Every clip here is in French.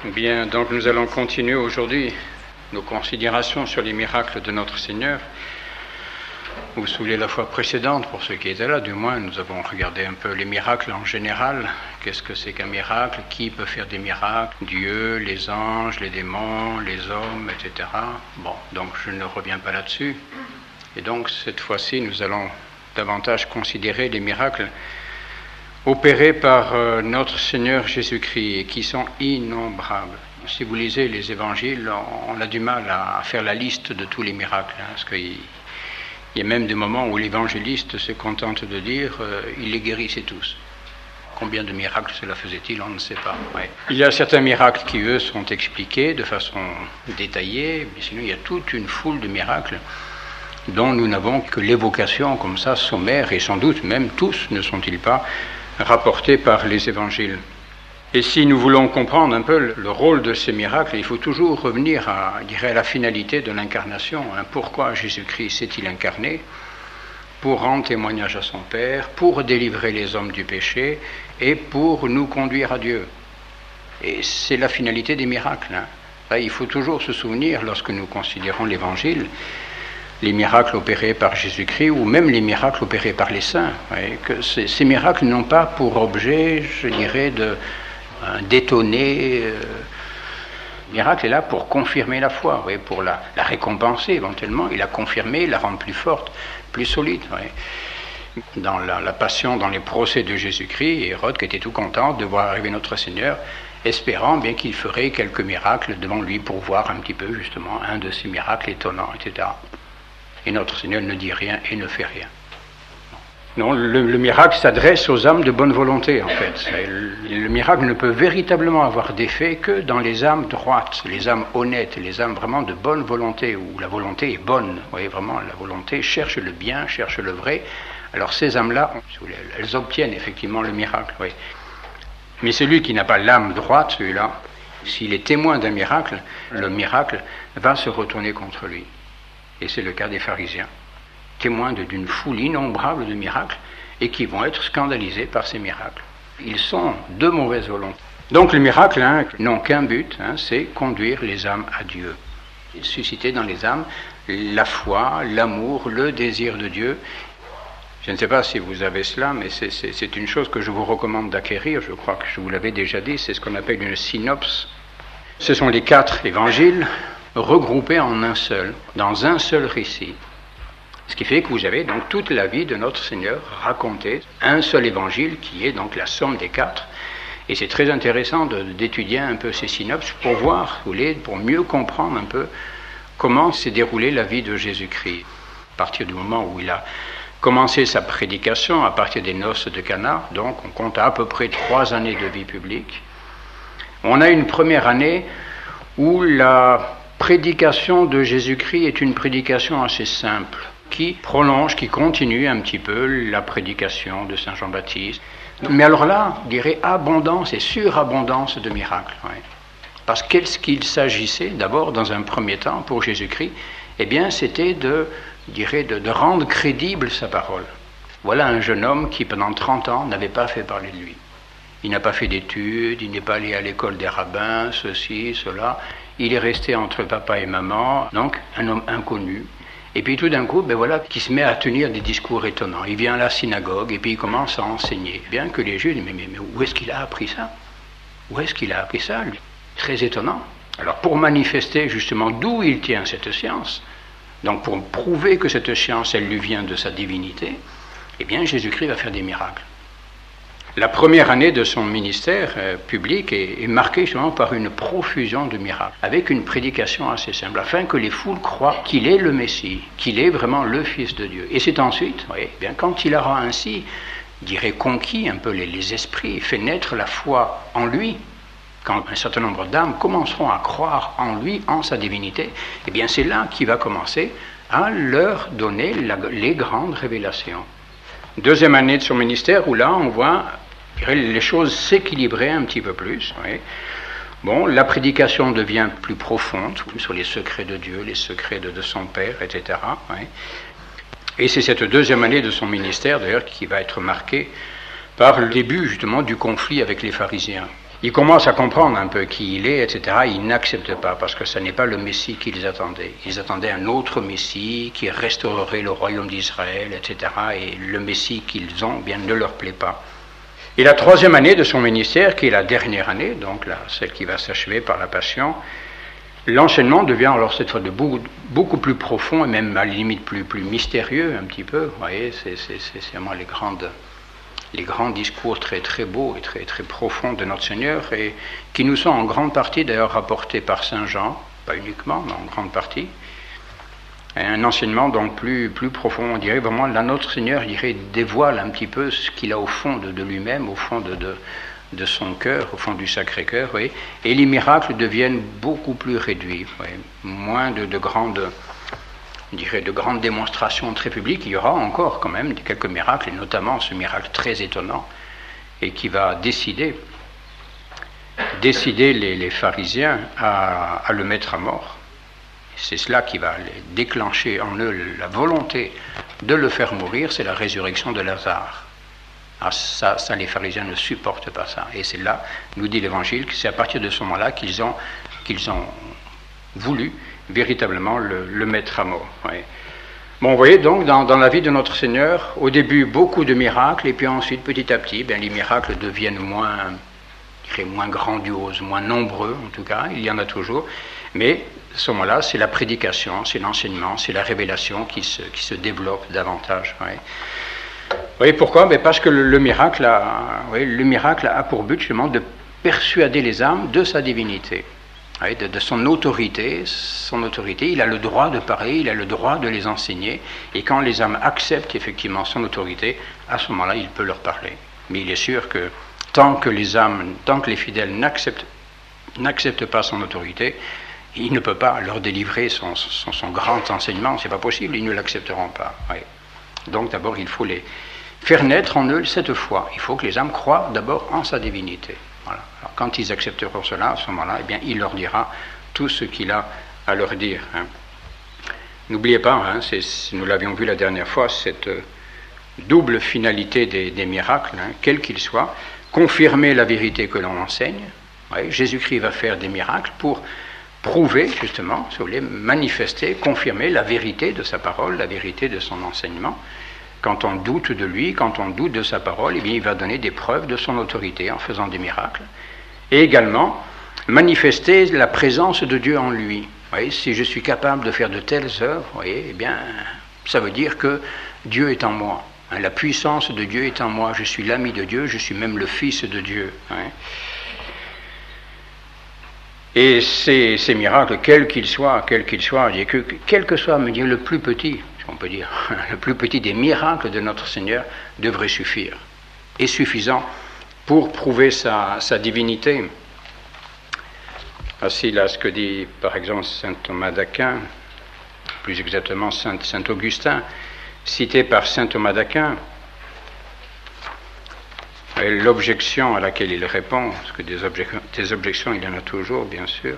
Bien, donc nous allons continuer aujourd'hui nos considérations sur les miracles de notre Seigneur. Vous vous souvenez la fois précédente, pour ceux qui étaient là, du moins, nous avons regardé un peu les miracles en général. Qu'est-ce que c'est qu'un miracle? Qui peut faire des miracles? Dieu, les anges, les démons, les hommes, etc. Bon, donc je ne reviens pas là-dessus. Et donc cette fois-ci, nous allons davantage considérer les miracles opérés par notre Seigneur Jésus-Christ et qui sont innombrables. Si vous lisez les évangiles, on a du mal à faire la liste de tous les miracles, parce qu'il y a même des moments où l'évangéliste se contente de dire il les guérissait tous. Combien de miracles cela faisait-il, on ne sait pas. Ouais. Il y a certains miracles qui, eux, sont expliqués de façon détaillée, mais sinon il y a toute une foule de miracles dont nous n'avons que l'évocation comme ça, sommaire, et sans doute même tous ne sont-ils pas rapportés par les évangiles. Et si nous voulons comprendre un peu le rôle de ces miracles, il faut toujours revenir à la finalité de l'incarnation. Pourquoi Jésus-Christ s'est-il incarné? Pour rendre témoignage à son Père, pour délivrer les hommes du péché et pour nous conduire à Dieu. Et c'est la finalité des miracles. Il faut toujours se souvenir, lorsque nous considérons l'Évangile, les miracles opérés par Jésus-Christ ou même les miracles opérés par les saints, que ces miracles n'ont pas pour objet, je dirais, d'étonner. Le miracle est là pour confirmer la foi, pour la récompenser éventuellement, et la confirmer, la rendre plus forte, plus solide. Dans la passion, dans les procès de Jésus-Christ, Hérode qui était tout content de voir arriver notre Seigneur, espérant bien qu'il ferait quelques miracles devant lui pour voir un petit peu justement un de ces miracles étonnants, etc. Et notre Seigneur ne dit rien et ne fait rien. Non, le miracle s'adresse aux âmes de bonne volonté, en fait. Le miracle ne peut véritablement avoir d'effet que dans les âmes droites, les âmes honnêtes, les âmes vraiment de bonne volonté, où la volonté est bonne. Vous voyez, vraiment, la volonté cherche le bien, cherche le vrai. Alors ces âmes-là, elles obtiennent effectivement le miracle. Oui. Mais celui qui n'a pas l'âme droite, celui-là, s'il est témoin d'un miracle, le miracle va se retourner contre lui. Et c'est le cas des pharisiens, témoins d'une foule innombrable de miracles et qui vont être scandalisés par ces miracles. Ils sont de mauvaise volonté. Donc les miracles n'ont qu'un but, c'est conduire les âmes à Dieu. Susciter dans les âmes la foi, l'amour, le désir de Dieu. Je ne sais pas si vous avez cela, mais c'est une chose que je vous recommande d'acquérir, je crois que je vous l'avais déjà dit, c'est ce qu'on appelle une synopse. Ce sont les 4 évangiles regroupés en un seul, dans un seul récit. Ce qui fait que vous avez donc toute la vie de notre Seigneur racontée, un seul évangile qui est donc la somme des 4. Et c'est très intéressant d'étudier un peu ces synopses pour voir, pour mieux comprendre un peu comment s'est déroulée la vie de Jésus-Christ. À partir du moment où il a commencé sa prédication, à partir des noces de Cana, donc on compte à peu près 3 années de vie publique. On a une première année où la prédication de Jésus-Christ est une prédication assez simple, qui prolonge, qui continue un petit peu la prédication de Saint Jean-Baptiste. Mais alors là, je dirais abondance et surabondance de miracles. Parce qu'est-ce qu'il s'agissait d'abord, dans un premier temps, pour Jésus-Christ? Eh bien, c'était de rendre crédible sa parole. Voilà un jeune homme qui, pendant 30 ans, n'avait pas fait parler de lui. Il n'a pas fait d'études, il n'est pas allé à l'école des rabbins, ceci, cela. Il est resté entre papa et maman, donc un homme inconnu. Et puis tout d'un coup, qui se met à tenir des discours étonnants. Il vient à la synagogue et puis il commence à enseigner. Bien que les Juifs disent, mais où est-ce qu'il a appris ça? Où est-ce qu'il a appris ça, lui? Très étonnant. Alors pour manifester justement d'où il tient cette science, donc pour prouver que cette science, elle lui vient de sa divinité, eh bien Jésus-Christ va faire des miracles. La première année de son ministère public est marquée justement par une profusion de miracles, avec une prédication assez simple, afin que les foules croient qu'il est le Messie, qu'il est vraiment le Fils de Dieu. Et c'est ensuite, bien quand il aura ainsi, conquis un peu les esprits, fait naître la foi en lui, quand un certain nombre d'âmes commenceront à croire en lui, en sa divinité, eh bien c'est là qu'il va commencer à leur donner les grandes révélations. Deuxième année de son ministère, où là on voit les choses s'équilibrer un petit peu plus. Bon, la prédication devient plus profonde sur les secrets de Dieu, les secrets de son Père, etc. Et c'est cette deuxième année de son ministère, d'ailleurs, qui va être marquée par le début, justement, du conflit avec les pharisiens. Ils commencent à comprendre un peu qui il est, etc. Ils n'acceptent pas, parce que ce n'est pas le Messie qu'ils attendaient. Ils attendaient un autre Messie qui restaurerait le royaume d'Israël, etc. Et le Messie qu'ils ont, bien, ne leur plaît pas. Et la troisième année de son ministère, qui est la dernière année, donc celle qui va s'achever par la Passion, l'enseignement devient alors cette fois de beaucoup plus profond, et même à la limite plus mystérieux un petit peu. Vous voyez, c'est vraiment les grands discours très très beaux et très très profonds de notre Seigneur, et qui nous sont en grande partie d'ailleurs rapportés par Saint Jean, pas uniquement, mais en grande partie. Et un enseignement donc plus profond, on dirait vraiment, là notre Seigneur, je dirais, dévoile un petit peu ce qu'il a au fond de lui-même, au fond de son cœur, au fond du Sacré-Cœur, oui, et les miracles deviennent beaucoup plus réduits, oui, moins de grandes démonstrations très publiques. Il y aura encore quand même quelques miracles, et notamment ce miracle très étonnant, et qui va décider les pharisiens à le mettre à mort. C'est cela qui va déclencher en eux la volonté de le faire mourir, c'est la résurrection de Lazare. Ah, ça, les pharisiens ne supportent pas ça. Et c'est là, nous dit l'Évangile, que c'est à partir de ce moment-là qu'ils ont voulu véritablement le mettre à mort. Oui. Bon, vous voyez donc, dans la vie de notre Seigneur, au début, beaucoup de miracles, et puis ensuite, petit à petit, les miracles deviennent moins grandioses, moins nombreux, en tout cas, il y en a toujours, mais à ce moment-là, c'est la prédication, c'est l'enseignement, c'est la révélation qui se développe davantage. Oui. Vous voyez pourquoi? Parce que le miracle a pour but justement de persuader les âmes de sa divinité, de son autorité. Son autorité, il a le droit de parler, il a le droit de les enseigner, et quand les âmes acceptent effectivement son autorité, à ce moment-là, il peut leur parler. Mais il est sûr que tant que les fidèles n'acceptent pas son autorité, il ne peut pas leur délivrer son grand enseignement, c'est pas possible, ils ne l'accepteront pas. Oui. Donc d'abord, il faut les faire naître en eux cette foi. Il faut que les âmes croient d'abord en sa divinité. Voilà. Alors, quand ils accepteront cela, à ce moment-là, il leur dira tout ce qu'il a à leur dire. N'oubliez pas, nous l'avions vu la dernière fois, cette double finalité des miracles, quels qu'ils soient, confirmer la vérité que l'on enseigne. Oui, Jésus-Christ va faire des miracles pour prouver, justement, si vous voulez, manifester, confirmer la vérité de sa parole, la vérité de son enseignement. Quand on doute de lui, quand on doute de sa parole, il va donner des preuves de son autorité en faisant des miracles. Et également, manifester la présence de Dieu en lui. Vous voyez, si je suis capable de faire de telles œuvres, vous voyez, ça veut dire que Dieu est en moi. La puissance de Dieu est en moi. Je suis l'ami de Dieu, je suis même le fils de Dieu. Et ces miracles, quels qu'ils soient, quel que soit, me dire, le plus petit, on peut dire, le plus petit des miracles de notre Seigneur devrait suffire, et suffisant pour prouver sa divinité. Voici là ce que dit par exemple saint Thomas d'Aquin, plus exactement saint Augustin, cité par saint Thomas d'Aquin. Et l'objection à laquelle il répond, parce que des objections il y en a toujours, bien sûr.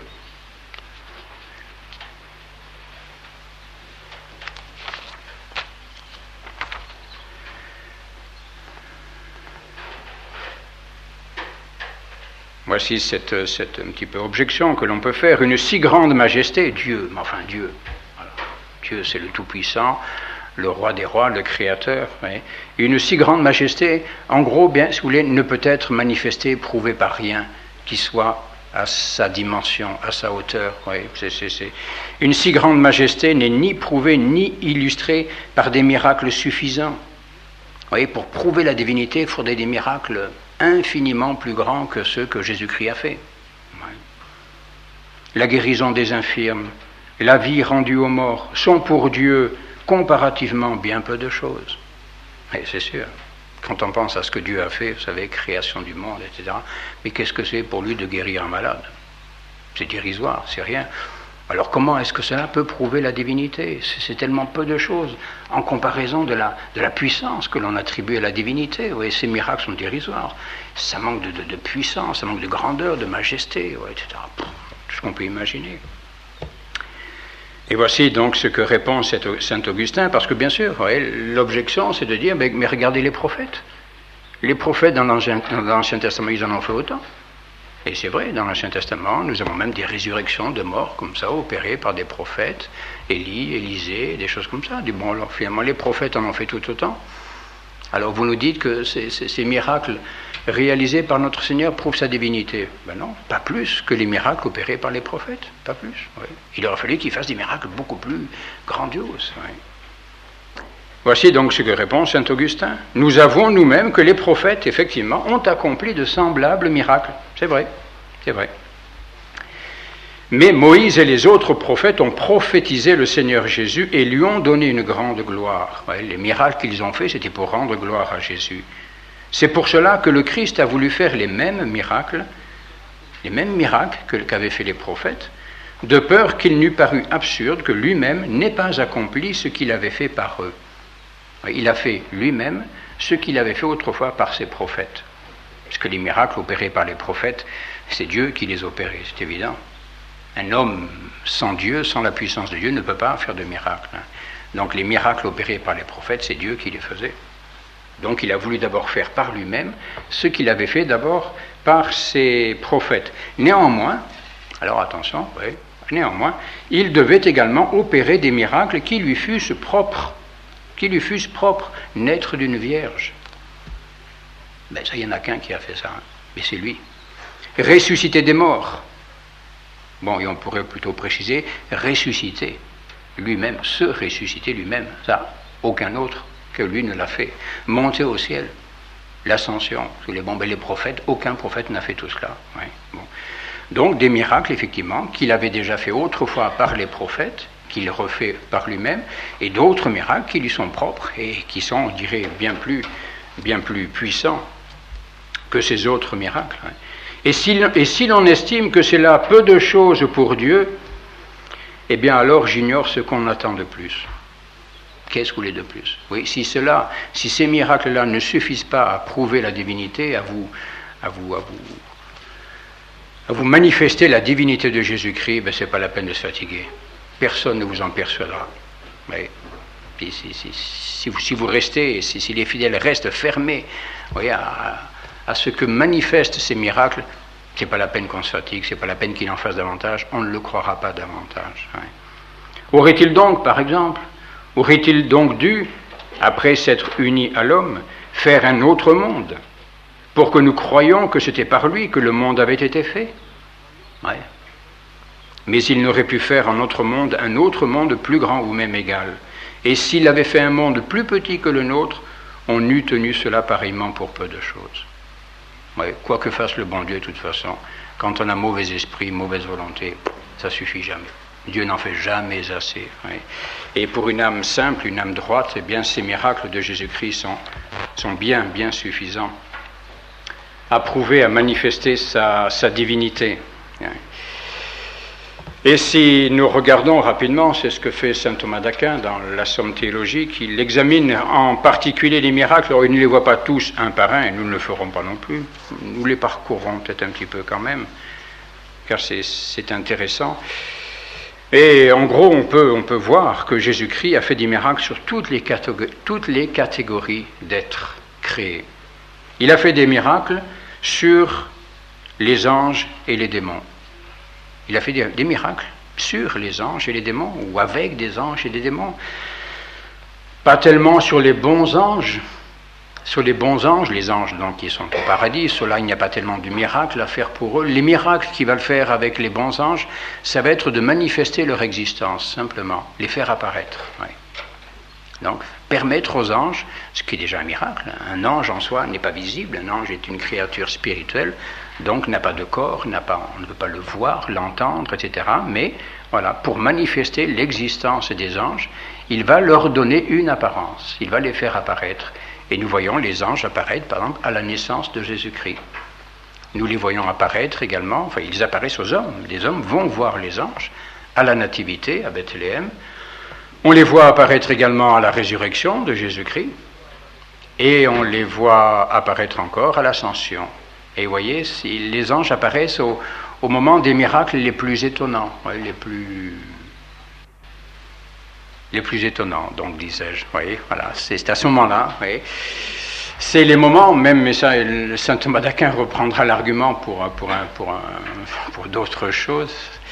Voici cette un petit peu objection que l'on peut faire. Une si grande majesté, Dieu, Dieu, voilà. Dieu c'est le Tout-Puissant, le roi des rois, le créateur. Oui. Une si grande majesté, en gros, bien, si vous voulez, ne peut être manifestée, prouvée par rien qui soit à sa dimension, à sa hauteur. Oui. Une si grande majesté n'est ni prouvée ni illustrée par des miracles suffisants. Oui, pour prouver la divinité, il faudrait des miracles infiniment plus grands que ceux que Jésus-Christ a fait. Oui. La guérison des infirmes, la vie rendue aux morts sont pour Dieu comparativement bien peu de choses. Et c'est sûr, quand on pense à ce que Dieu a fait, vous savez, création du monde, etc., mais qu'est-ce que c'est pour lui de guérir un malade? C'est dérisoire, c'est rien. Alors comment est-ce que cela peut prouver la divinité? C'est tellement peu de choses en comparaison de la puissance que l'on attribue à la divinité. Oui, ces miracles sont dérisoires. Ça manque de puissance, ça manque de grandeur, de majesté, oui, etc. Tout ce qu'on peut imaginer. Et voici donc ce que répond saint Augustin, parce que bien sûr, l'objection c'est de dire, mais regardez les prophètes. Les prophètes dans l'Ancien Testament, ils en ont fait autant. Et c'est vrai, dans l'Ancien Testament, nous avons même des résurrections de morts comme ça, opérées par des prophètes, Élie, Élisée, des choses comme ça. Bon, alors finalement, les prophètes en ont fait tout autant. Alors vous nous dites que ces miracles réalisés par notre Seigneur prouvent sa divinité. Ben non, pas plus que les miracles opérés par les prophètes, pas plus. Oui. Il aurait fallu qu'ils fassent des miracles beaucoup plus grandioses. Oui. Voici donc ce que répond saint Augustin. Nous avouons nous-mêmes que les prophètes, effectivement, ont accompli de semblables miracles. C'est vrai, c'est vrai. Mais Moïse et les autres prophètes ont prophétisé le Seigneur Jésus et lui ont donné une grande gloire. Ouais, les miracles qu'ils ont faits, c'était pour rendre gloire à Jésus. C'est pour cela que le Christ a voulu faire les mêmes miracles qu'avaient fait les prophètes, de peur qu'il n'eût paru absurde que lui-même n'ait pas accompli ce qu'il avait fait par eux. Il a fait lui-même ce qu'il avait fait autrefois par ses prophètes. Parce que les miracles opérés par les prophètes, c'est Dieu qui les opérait, c'est évident. Un homme sans Dieu, sans la puissance de Dieu, ne peut pas faire de miracles. Donc les miracles opérés par les prophètes, c'est Dieu qui les faisait. Donc il a voulu d'abord faire par lui-même ce qu'il avait fait d'abord par ses prophètes. Néanmoins, alors attention, oui, néanmoins, il devait également opérer des miracles qui lui fussent propres, naître d'une vierge. Ben ça, il n'y en a qu'un qui a fait ça, mais c'est lui. Ressusciter des morts. Bon, et on pourrait plutôt préciser, ressusciter lui-même, se ressusciter lui-même. Ça, aucun autre que lui ne l'a fait. Monter au ciel, l'ascension. Les prophètes, aucun prophète n'a fait tout cela. Oui, bon. Donc des miracles, effectivement, qu'il avait déjà fait autrefois par les prophètes, qu'il refait par lui-même, et d'autres miracles qui lui sont propres et qui sont, on dirait, bien plus puissants que ces autres miracles. Et si l'on estime que c'est là peu de choses pour Dieu, eh bien alors j'ignore ce qu'on attend de plus. Qu'est-ce que vous voulez de plus? Oui, si ces miracles-là ne suffisent pas à prouver la divinité, à vous manifester la divinité de Jésus-Christ, ben c'est pas la peine de se fatiguer. Personne ne vous en persuadera. Mais si vous restez, si les fidèles restent fermés, voyez, à ce que manifestent ces miracles, c'est pas la peine qu'on se fatigue, c'est pas la peine qu'il en fasse davantage, on ne le croira pas davantage. Ouais. Aurait-il donc dû, après s'être uni à l'homme, faire un autre monde, pour que nous croyions que c'était par lui que le monde avait été fait? Ouais. Mais il n'aurait pu faire un autre monde plus grand ou même égal. Et s'il avait fait un monde plus petit que le nôtre, on eût tenu cela pareillement pour peu de choses. Ouais, quoi que fasse le bon Dieu, de toute façon, quand on a mauvais esprit, mauvaise volonté, ça suffit jamais. Dieu n'en fait jamais assez. Ouais. Et pour une âme simple, une âme droite, eh bien, ces miracles de Jésus-Christ sont bien suffisants à prouver, à manifester sa divinité. Ouais. Et si nous regardons rapidement, c'est ce que fait saint Thomas d'Aquin dans la Somme théologique, il examine en particulier les miracles. Alors il ne les voit pas tous un par un, et nous ne le ferons pas non plus. Nous les parcourrons peut-être un petit peu quand même, car c'est intéressant. Et en gros, on peut voir que Jésus-Christ a fait des miracles sur toutes les catégories d'êtres créés. Il a fait des miracles sur les anges et les démons. Il a fait des miracles sur les anges et les démons, ou avec des anges et des démons. Pas tellement sur les bons anges. Sur les bons anges, les anges donc qui sont au paradis, ceux-là, il n'y a pas tellement de miracles à faire pour eux. Les miracles qu'il va le faire avec les bons anges, ça va être de manifester leur existence, simplement, les faire apparaître. Oui. Donc, permettre aux anges, ce qui est déjà un miracle, un ange en soi n'est pas visible, un ange est une créature spirituelle, donc n'a pas de corps, on ne peut pas le voir, l'entendre, etc. Mais voilà, pour manifester l'existence des anges, il va leur donner une apparence, il va les faire apparaître. Et nous voyons les anges apparaître, par exemple, à la naissance de Jésus-Christ. Nous les voyons apparaître également, enfin ils apparaissent aux hommes, les hommes vont voir les anges à la nativité, à Bethléem. On les voit apparaître également à la résurrection de Jésus-Christ, et on les voit apparaître encore à l'ascension. Et vous voyez, les anges apparaissent au moment des miracles les plus étonnants, les plus étonnants, donc disais-je. Voyez, voilà, c'est à ce moment-là. Voyez. C'est les moments, même, mais ça, saint Thomas d'Aquin reprendra l'argument pour d'autres choses.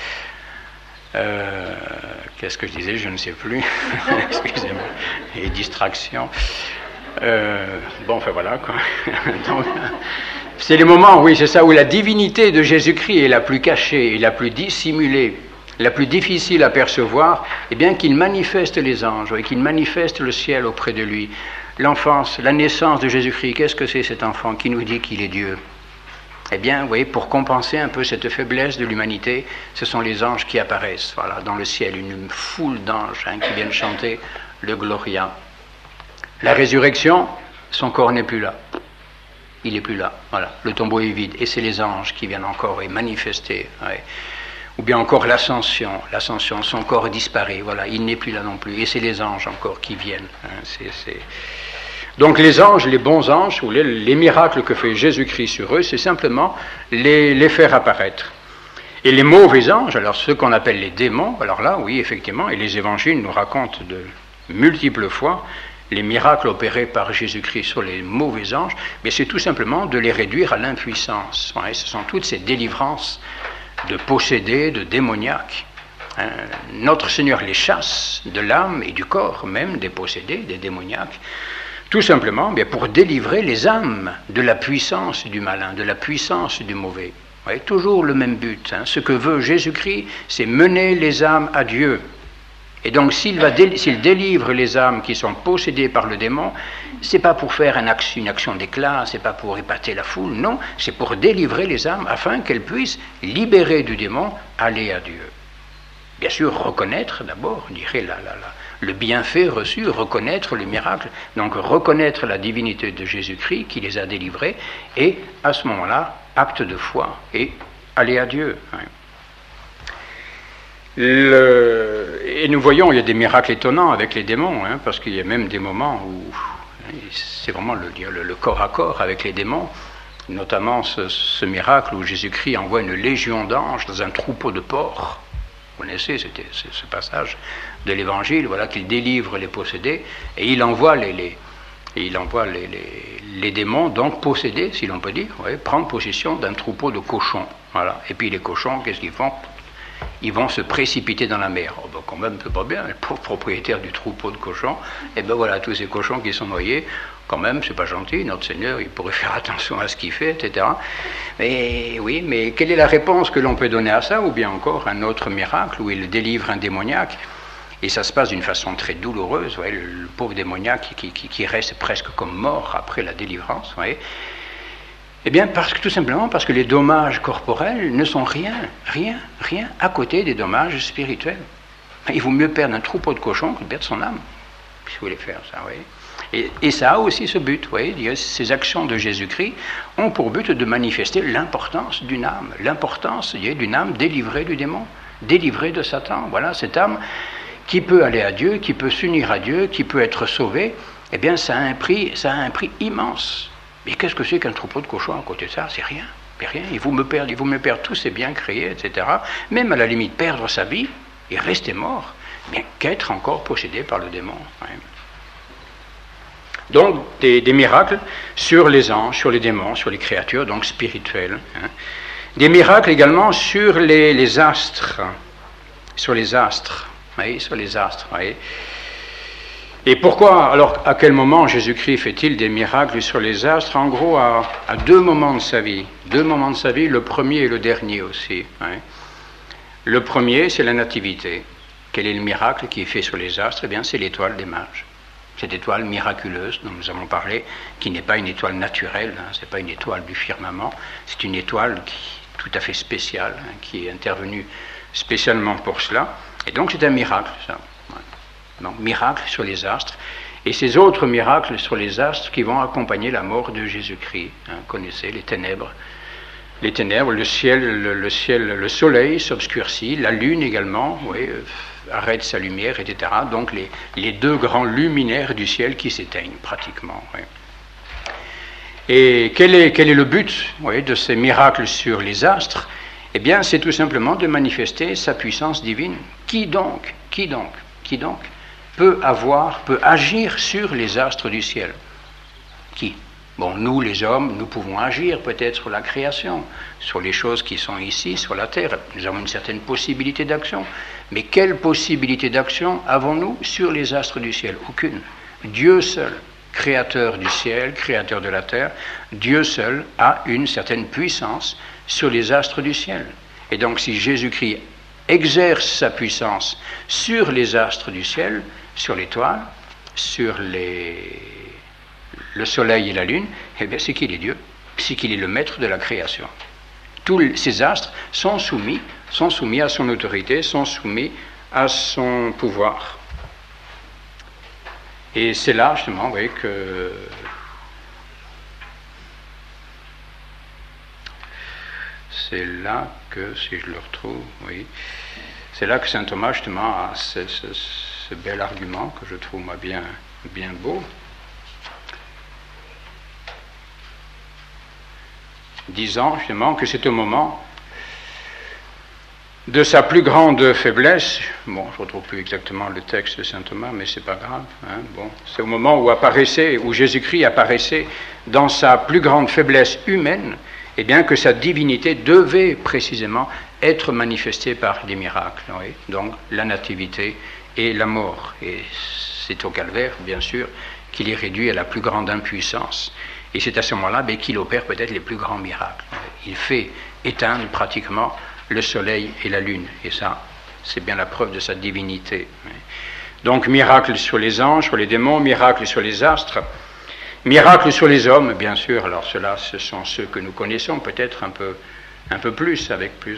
Qu'est-ce que je disais? Je ne sais plus. Excusez-moi. Et distraction. Bon, enfin voilà, quoi. Donc, c'est les moments, oui, c'est ça, où la divinité de Jésus-Christ est la plus cachée, et la plus dissimulée, la plus difficile à percevoir, et bien qu'il manifeste les anges, et qu'il manifeste le ciel auprès de lui. L'enfance, la naissance de Jésus-Christ, qu'est-ce que c'est cet enfant qui nous dit qu'il est Dieu? Eh bien, vous voyez, pour compenser un peu cette faiblesse de l'humanité, ce sont les anges qui apparaissent, voilà, dans le ciel, une foule d'anges qui viennent chanter le Gloria. La résurrection, son corps n'est plus là. Il n'est plus là, voilà. Le tombeau est vide, et c'est les anges qui viennent encore et manifester. Ouais. Ou bien encore l'ascension, son corps disparaît, voilà, il n'est plus là non plus, et c'est les anges encore qui viennent. Donc les anges, les bons anges, ou les miracles que fait Jésus-Christ sur eux, c'est simplement les faire apparaître. Et les mauvais anges, alors ceux qu'on appelle les démons, alors là, oui, effectivement, et les évangiles nous racontent de multiples fois les miracles opérés par Jésus-Christ sur les mauvais anges, mais c'est tout simplement de les réduire à l'impuissance. Ouais, ce sont toutes ces délivrances de possédés, de démoniaques. Notre Seigneur les chasse de l'âme et du corps, même des possédés, des démoniaques, tout simplement bien, pour délivrer les âmes de la puissance du malin, de la puissance du mauvais. Ouais, toujours le même but. Ce que veut Jésus-Christ, c'est mener les âmes à Dieu. Et donc, s'il délivre les âmes qui sont possédées par le démon, c'est pas pour faire une action d'éclat, c'est pas pour épater la foule, non, c'est pour délivrer les âmes afin qu'elles puissent, libérées du démon, aller à Dieu. Bien sûr, reconnaître d'abord, on dirait le bienfait reçu, reconnaître le miracle, donc reconnaître la divinité de Jésus-Christ qui les a délivrés, et à ce moment-là, acte de foi, et aller à Dieu. Et nous voyons, il y a des miracles étonnants avec les démons, parce qu'il y a même des moments où c'est vraiment le corps à corps avec les démons, notamment ce miracle où Jésus-Christ envoie une légion d'anges dans un troupeau de porcs. Vous connaissez ce passage de l'Évangile, voilà, qu'il délivre les possédés, et il envoie les démons, donc possédés, si l'on peut dire, prendre possession d'un troupeau de cochons. Voilà. Et puis les cochons, qu'est-ce qu'ils font? Ils vont se précipiter dans la mer. Oh ben quand même, c'est pas bien, le pauvre propriétaire du troupeau de cochons, et ben voilà, tous ces cochons qui sont noyés, quand même, c'est pas gentil, notre Seigneur, il pourrait faire attention à ce qu'il fait, etc. Mais oui, mais quelle est la réponse que l'on peut donner à ça? Ou bien encore un autre miracle où il délivre un démoniaque, et ça se passe d'une façon très douloureuse, le pauvre démoniaque qui reste presque comme mort après la délivrance, Eh bien, tout simplement parce que les dommages corporels ne sont rien à côté des dommages spirituels. Il vaut mieux perdre un troupeau de cochons que de perdre son âme, si vous voulez faire ça, Et ça a aussi ce but, ces actions de Jésus-Christ ont pour but de manifester l'importance d'une âme, l'importance d'une âme délivrée du démon, délivrée de Satan. Voilà, cette âme qui peut aller à Dieu, qui peut s'unir à Dieu, qui peut être sauvée, eh bien, ça a un prix immense. Mais qu'est-ce que c'est qu'un troupeau de cochons à côté de ça? C'est rien. Il vaut me perdre tous ces biens créés, etc. Même à la limite, perdre sa vie et rester mort, bien qu'être encore possédé par le démon. Donc, des miracles sur les anges, sur les démons, sur les créatures, donc spirituelles. Des miracles également sur les astres. Sur les astres. Et pourquoi, alors, à quel moment Jésus-Christ fait-il des miracles sur les astres? En gros, à deux moments de sa vie. Le premier et le dernier aussi. Le premier, c'est la nativité. Quel est le miracle qui est fait sur les astres? Eh bien, c'est l'étoile des mages. Cette étoile miraculeuse dont nous avons parlé, qui n'est pas une étoile naturelle, ce n'est pas une étoile du firmament, c'est une étoile tout à fait spéciale, qui est intervenue spécialement pour cela. Et donc, c'est un miracle, ça. Donc, miracle sur les astres, et ces autres miracles sur les astres qui vont accompagner la mort de Jésus-Christ. Connaissez les ténèbres, le ciel, le soleil s'obscurcit, la lune également, arrête sa lumière, etc. Donc les deux grands luminaires du ciel qui s'éteignent pratiquement. Et quel est le but de ces miracles sur les astres? Eh bien, c'est tout simplement de manifester sa puissance divine. Qui donc peut agir sur les astres du ciel? Qui? Bon, nous, les hommes, nous pouvons agir peut-être sur la création, sur les choses qui sont ici, sur la terre. Nous avons une certaine possibilité d'action. Mais quelle possibilité d'action avons-nous sur les astres du ciel? Aucune. Dieu seul, créateur du ciel, créateur de la terre, Dieu seul a une certaine puissance sur les astres du ciel. Et donc, si Jésus-Christ exerce sa puissance sur les astres du ciel, sur l'étoile, sur le soleil et la lune, eh bien c'est qu'il est Dieu, c'est qu'il est le maître de la création. Tous ces astres sont soumis à son autorité, sont soumis à son pouvoir. Et c'est là, justement, vous voyez, que c'est là que, si je le retrouve, oui, c'est là que saint Thomas, justement, a ce bel argument que je trouve, moi, bien beau, disant, justement, que c'est au moment de sa plus grande faiblesse, bon, je ne retrouve plus exactement le texte de saint Thomas, mais c'est pas grave, hein, bon, c'est au moment où Jésus-Christ apparaissait dans sa plus grande faiblesse humaine, et bien que sa divinité devait précisément être manifestée par des miracles, oui, donc la nativité et la mort, et c'est au calvaire, bien sûr, qu'il est réduit à la plus grande impuissance. Et c'est à ce moment-là qu'il opère peut-être les plus grands miracles. Il fait éteindre pratiquement le soleil et la lune. Et ça, c'est bien la preuve de sa divinité. Donc, miracle sur les anges, sur les démons, miracle sur les astres, miracle sur les hommes, bien sûr. Alors, ceux-là, ce sont ceux que nous connaissons peut-être un peu plus, avec plus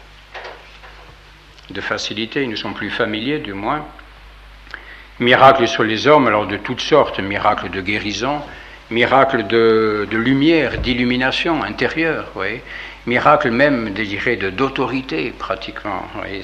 de facilité. Ils nous sont plus familiers, du moins. Miracle sur les hommes, alors de toutes sortes, miracle de guérison, miracle de lumière, d'illumination intérieure, oui. Miracle même, je dirais, d'autorité, pratiquement. Oui.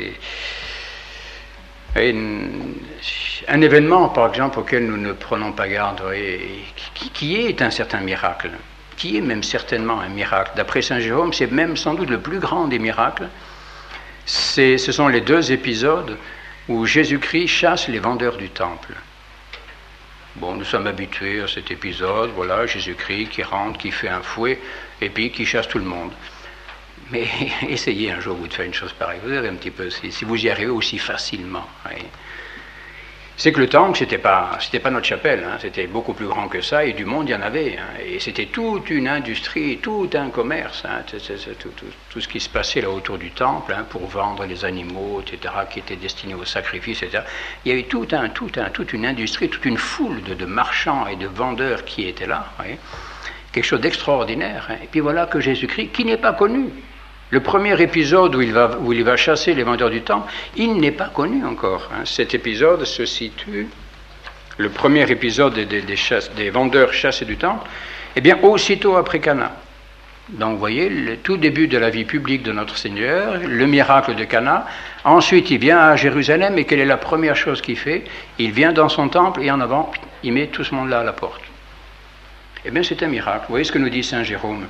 Un événement, par exemple, auquel nous ne prenons pas garde, oui, qui est un certain miracle, qui est même certainement un miracle. D'après saint Jérôme, c'est même sans doute le plus grand des miracles. Ce sont les deux épisodes où Jésus-Christ chasse les vendeurs du temple. Bon, nous sommes habitués à cet épisode, voilà, Jésus-Christ qui rentre, qui fait un fouet, et puis qui chasse tout le monde. Mais essayez un jour, vous, de faire une chose pareille, vous verrez un petit peu, si vous y arrivez aussi facilement. Oui. C'est que le temple, c'était pas notre chapelle, hein, c'était beaucoup plus grand que ça, et du monde, il y en avait. Hein, et c'était toute une industrie, tout un commerce, hein, tout ce qui se passait là autour du temple, hein, pour vendre les animaux, etc., qui étaient destinés au sacrifice, etc. Il y avait toute une industrie, toute une foule de marchands et de vendeurs qui étaient là, oui, quelque chose d'extraordinaire. Hein. Et puis voilà que Jésus-Christ, qui n'est pas connu, le premier épisode où il va chasser les vendeurs du temple, il n'est pas connu encore. Hein. Cet épisode se situe, le premier épisode des vendeurs chassés du temple, eh bien aussitôt après Cana. Donc vous voyez, le tout début de la vie publique de notre Seigneur, le miracle de Cana. Ensuite, il vient à Jérusalem, et quelle est la première chose qu'il fait? Il vient dans son temple, et en avant, il met tout ce monde-là à la porte. Eh bien c'est un miracle. Vous voyez ce que nous dit saint Jérôme.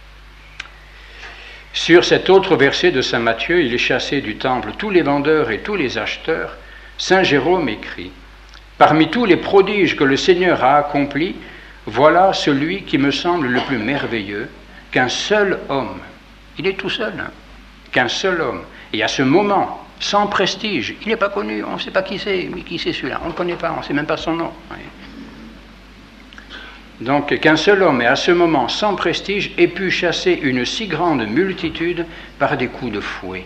Sur cet autre verset de saint Matthieu, il est chassé du temple tous les vendeurs et tous les acheteurs. Saint Jérôme écrit: parmi tous les prodiges que le Seigneur a accomplis, voilà celui qui me semble le plus merveilleux, qu'un seul homme, il est tout seul, hein, qu'un seul homme, et à ce moment, sans prestige, il n'est pas connu, on ne sait pas qui c'est, mais qui c'est celui-là, on ne le connaît pas, on ne sait même pas son nom. Oui. Donc qu'un seul homme, et à ce moment sans prestige, ait pu chasser une si grande multitude par des coups de fouet.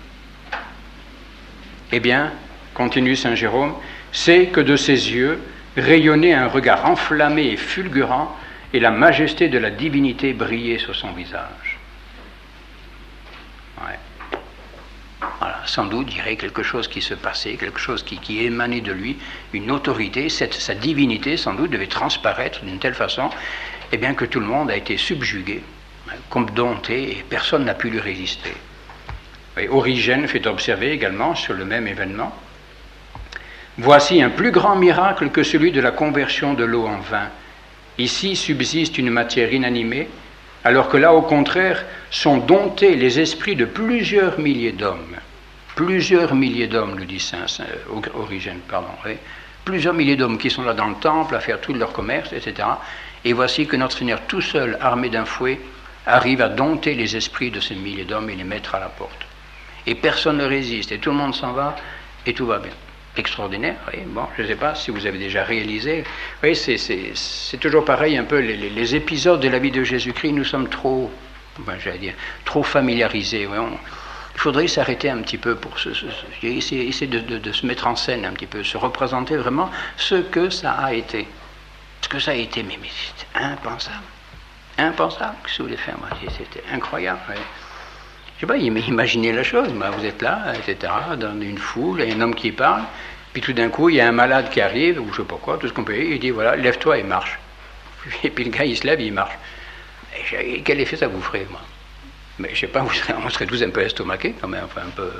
Eh bien, continue saint Jérôme, c'est que de ses yeux rayonnait un regard enflammé et fulgurant, et la majesté de la divinité brillait sur son visage. Ouais. Voilà, sans doute, je dirais, quelque chose qui se passait, quelque chose qui émanait de lui, une autorité, sa divinité, sans doute, devait transparaître d'une telle façon, eh bien, que tout le monde a été subjugué, comme dompté, et personne n'a pu lui résister. Et Origène fait observer également sur le même événement: voici un plus grand miracle que celui de la conversion de l'eau en vin. Ici subsiste une matière inanimée, alors que là, au contraire, sont domptés les esprits de plusieurs milliers d'hommes. Plusieurs milliers d'hommes, nous dit saint Origène, pardon. Oui. Plusieurs milliers d'hommes qui sont là dans le temple à faire tout leur commerce, etc. Et voici que notre Seigneur, tout seul, armé d'un fouet, arrive à dompter les esprits de ces milliers d'hommes et les mettre à la porte. Et personne ne résiste, et tout le monde s'en va, et tout va bien. Extraordinaire, oui. Bon, je ne sais pas si vous avez déjà réalisé. Oui, c'est toujours pareil, un peu, les épisodes de la vie de Jésus-Christ, nous sommes trop, trop familiarisés. Oui. Il faudrait s'arrêter un petit peu pour essayer de se mettre en scène un petit peu, se représenter vraiment ce que ça a été. Ce que ça a été, mais c'est impensable. Impensable, ce que vous voulez faire, moi, c'était incroyable. Oui. Je ne sais pas, imaginez la chose, vous êtes là, etc., dans une foule, il y a un homme qui parle, puis tout d'un coup, il y a un malade qui arrive, ou je ne sais pas quoi, tout ce qu'on peut dire, il dit, voilà, lève-toi et marche. Et puis le gars, il se lève et il marche. Et quel effet ça vous ferait, moi? Mais je ne sais pas, on serait tous un peu estomaqués, quand même, enfin un peu...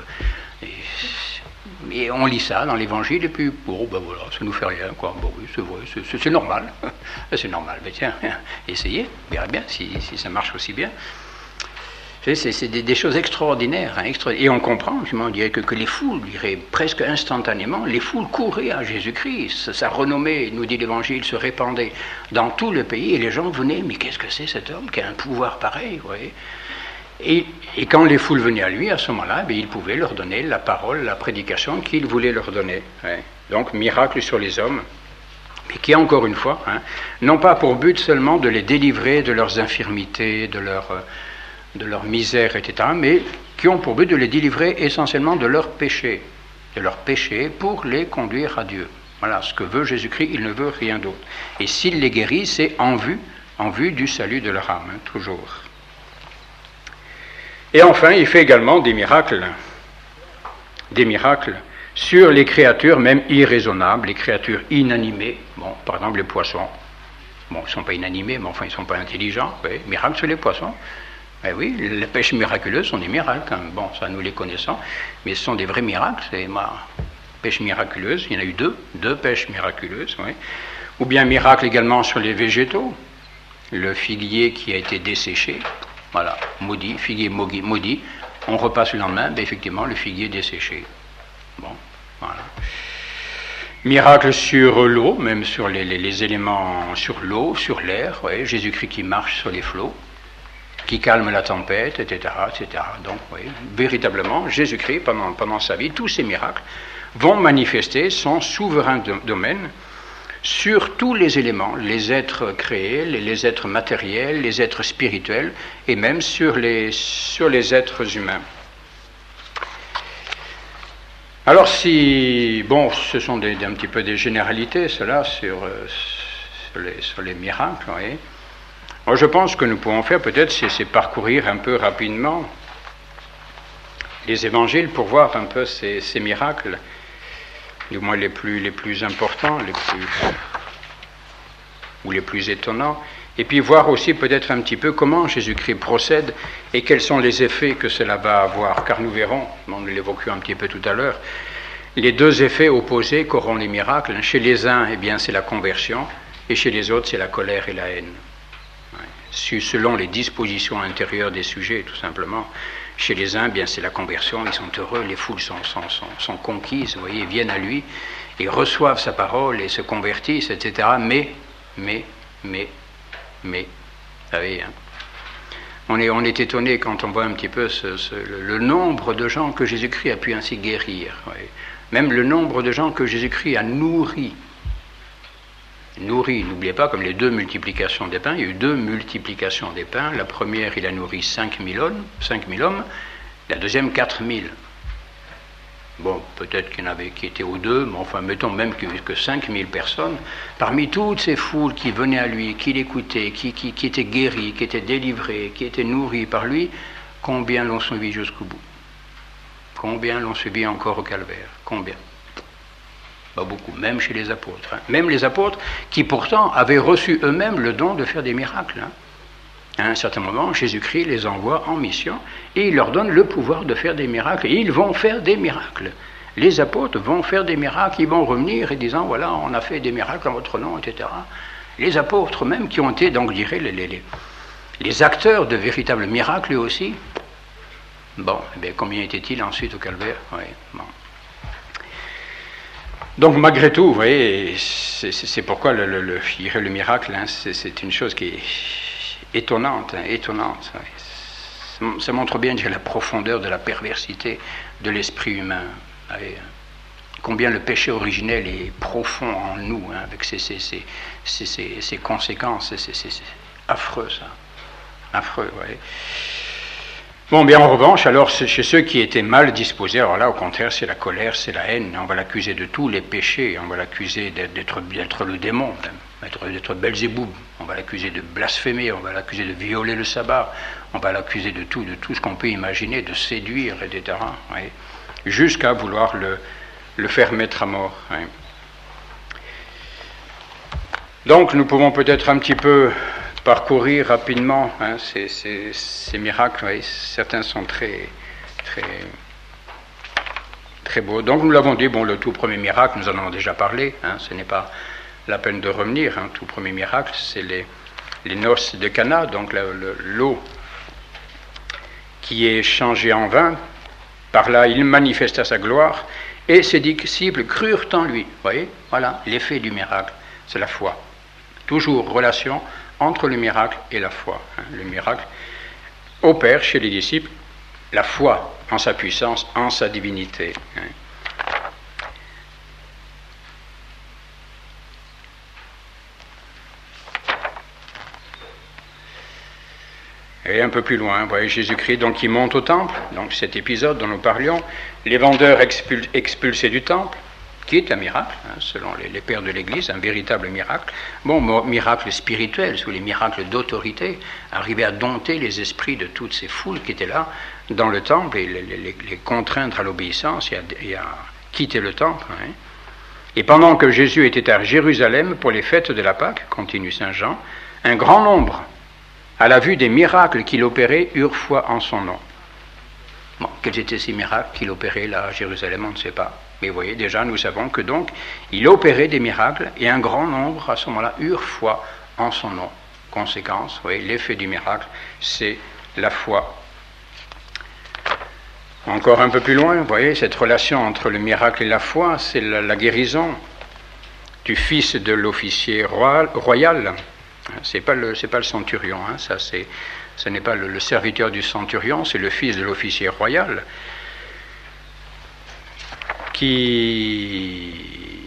Et on lit ça dans l'Évangile, et puis, bon, ben voilà, ça nous fait rien, quoi. Bon, oui, c'est vrai, c'est normal. C'est normal, mais tiens, essayez, on verra bien si ça marche aussi bien. C'est des choses extraordinaires, hein, et on comprend, on dirait que les foules, presque instantanément, les foules couraient à Jésus-Christ, sa renommée, nous dit l'Évangile, se répandait dans tout le pays, et les gens venaient, mais qu'est-ce que c'est cet homme qui a un pouvoir pareil, vous voyez? Et quand les foules venaient à lui, à ce moment-là, il pouvait leur donner la parole, la prédication qu'il voulait leur donner. Ouais. Donc, miracle sur les hommes, mais qui, encore une fois, hein, n'ont pas pour but seulement de les délivrer de leurs infirmités, de leur misère, etc., mais qui ont pour but de les délivrer essentiellement de leurs péchés pour les conduire à Dieu. Voilà, ce que veut Jésus-Christ, il ne veut rien d'autre. Et s'il les guérit, c'est en vue du salut de leur âme, hein, toujours. Et enfin, il fait également des miracles sur les créatures même irraisonnables, les créatures inanimées, bon, par exemple les poissons. Bon, ils ne sont pas inanimés, mais enfin, ils ne sont pas intelligents. Oui, miracle sur les poissons. Ben oui, les pêches miraculeuses sont des miracles. Hein. Bon, ça, nous les connaissons, mais ce sont des vrais miracles. Pêches miraculeuses, il y en a eu deux pêches miraculeuses. Oui. Ou bien miracle également sur les végétaux. Le figuier qui a été desséché. Voilà, maudit, figuier maudit, on repasse le lendemain, ben effectivement, le figuier desséché. Bon, voilà. Miracle sur l'eau, même sur les éléments, sur l'eau, sur l'air, ouais, Jésus-Christ qui marche sur les flots, qui calme la tempête, etc., etc. Donc, oui, véritablement, Jésus-Christ, pendant sa vie, tous ces miracles vont manifester son souverain domaine sur tous les éléments, les êtres créés, les êtres matériels, les êtres spirituels, et même sur les êtres humains. Alors bon, ce sont un petit peu des généralités, cela, sur les miracles, oui. Alors, je pense que nous pouvons faire peut-être, c'est parcourir un peu rapidement les évangiles pour voir un peu ces miracles, du moins les plus importants, les plus étonnants, et puis voir aussi peut-être un petit peu comment Jésus-Christ procède et quels sont les effets que cela va avoir, car nous verrons, nous l'évoquions un petit peu tout à l'heure, les deux effets opposés qu'auront les miracles. Chez les uns, eh bien, c'est la conversion, et chez les autres, c'est la colère et la haine. Selon les dispositions intérieures des sujets, tout simplement. Chez les uns, bien, c'est la conversion, ils sont heureux, les foules sont conquises, vous voyez, ils viennent à lui, ils reçoivent sa parole et se convertissent, etc. Mais, vous savez, hein, on est étonné quand on voit un petit peu le nombre de gens que Jésus-Christ a pu ainsi guérir, voyez. Même le nombre de gens que Jésus-Christ a nourris, n'oubliez pas, comme les deux multiplications des pains, il y a eu deux multiplications des pains. La première, il a nourri 5000 hommes, la deuxième 4000. Bon, peut-être qu'il y en avait qui étaient aux deux, mais enfin, mettons même que 5000 personnes. Parmi toutes ces foules qui venaient à lui, qui l'écoutaient, qui étaient guéries, qui étaient délivrées, qui étaient nourries par lui, combien l'ont suivi jusqu'au bout? Combien l'ont suivi encore au calvaire? Combien? Pas beaucoup, même chez les apôtres. Hein. Même les apôtres qui pourtant avaient reçu eux-mêmes le don de faire des miracles. Hein. À un certain moment, Jésus-Christ les envoie en mission et il leur donne le pouvoir de faire des miracles. Et ils vont faire des miracles. Les apôtres vont faire des miracles, ils vont revenir et disant, voilà, on a fait des miracles en votre nom, etc. Les apôtres même qui ont été, donc, je dirais, les acteurs de véritables miracles eux aussi. Bon, eh bien, combien étaient-ils ensuite au calvaire? Oui, bon. Donc malgré tout, vous voyez, c'est pourquoi je dirais le miracle, hein, c'est une chose qui est étonnante, hein, étonnante. Ça montre bien, je dirais, la profondeur de la perversité de l'esprit humain. Voyez, combien le péché originel est profond en nous, hein, avec ses conséquences. C'est affreux, ça. Affreux, vous voyez. Bon, bien en revanche, alors chez ceux qui étaient mal disposés, alors là, au contraire, c'est la colère, c'est la haine. On va l'accuser de tous les péchés, on va l'accuser d'être le démon, d'être Belzéboub, on va l'accuser de blasphémer, on va l'accuser de violer le sabbat, on va l'accuser de tout ce qu'on peut imaginer, de séduire, etc. Oui. Jusqu'à vouloir le faire mettre à mort. Oui. Donc, nous pouvons peut-être un petit peu parcourir rapidement, hein, ces miracles. Oui, certains sont très, très, très beaux. Donc nous l'avons dit, bon, le tout premier miracle, nous en avons déjà parlé, hein, ce n'est pas la peine de revenir. Hein, tout premier miracle, c'est les noces de Cana, donc l'eau qui est changée en vin. Par là, il manifesta sa gloire, et ses disciples crurent en lui. Vous voyez, voilà, l'effet du miracle, c'est la foi. Toujours relation entre le miracle et la foi. Le miracle opère chez les disciples la foi en sa puissance, en sa divinité. Et un peu plus loin, vous voyez Jésus-Christ donc, qui monte au temple, donc cet épisode dont nous parlions, les vendeurs expulsés du temple, qui est un miracle, hein, selon les pères de l'Église, un véritable miracle. Bon, miracle spirituel, sous les miracles d'autorité, arriver à dompter les esprits de toutes ces foules qui étaient là dans le temple et les contraindre à l'obéissance et à quitter le temple. Hein. Et pendant que Jésus était à Jérusalem pour les fêtes de la Pâque, continue Saint Jean, un grand nombre, à la vue des miracles qu'il opérait, eurent foi en son nom. Bon, quels étaient ces miracles qu'il opérait là à Jérusalem, on ne sait pas. Mais vous voyez, déjà, nous savons que donc, il opérait des miracles, et un grand nombre, à ce moment-là, eurent foi en son nom. Conséquence, vous voyez, l'effet du miracle, c'est la foi. Encore un peu plus loin, vous voyez, cette relation entre le miracle et la foi, c'est la guérison du fils de l'officier royal. C'est pas le centurion, hein, ce n'est pas le serviteur du centurion, c'est le fils de l'officier royal qui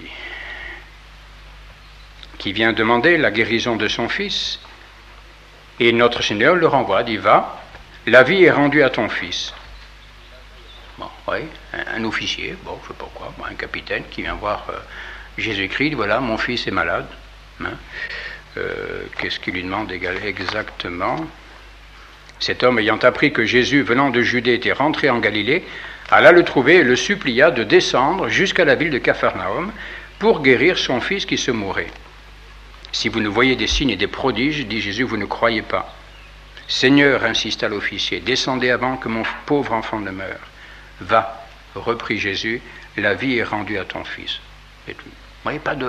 vient demander la guérison de son fils. Et notre Seigneur le renvoie, dit, va, la vie est rendue à ton fils. Bon, oui, un officier, bon, je ne sais pas quoi, un capitaine qui vient voir Jésus-Christ, dit, voilà, mon fils est malade. Hein. Qu'est-ce qu'il lui demande exactement? Cet homme, ayant appris que Jésus, venant de Judée, était rentré en Galilée, alla le trouver et le supplia de descendre jusqu'à la ville de Capharnaüm pour guérir son fils qui se mourait. Si vous ne voyez des signes et des prodiges, dit Jésus, vous ne croyez pas. Seigneur, insista l'officier, descendez avant que mon pauvre enfant ne meure. Va, reprit Jésus, la vie est rendue à ton fils. Et tout. Vous voyez, pas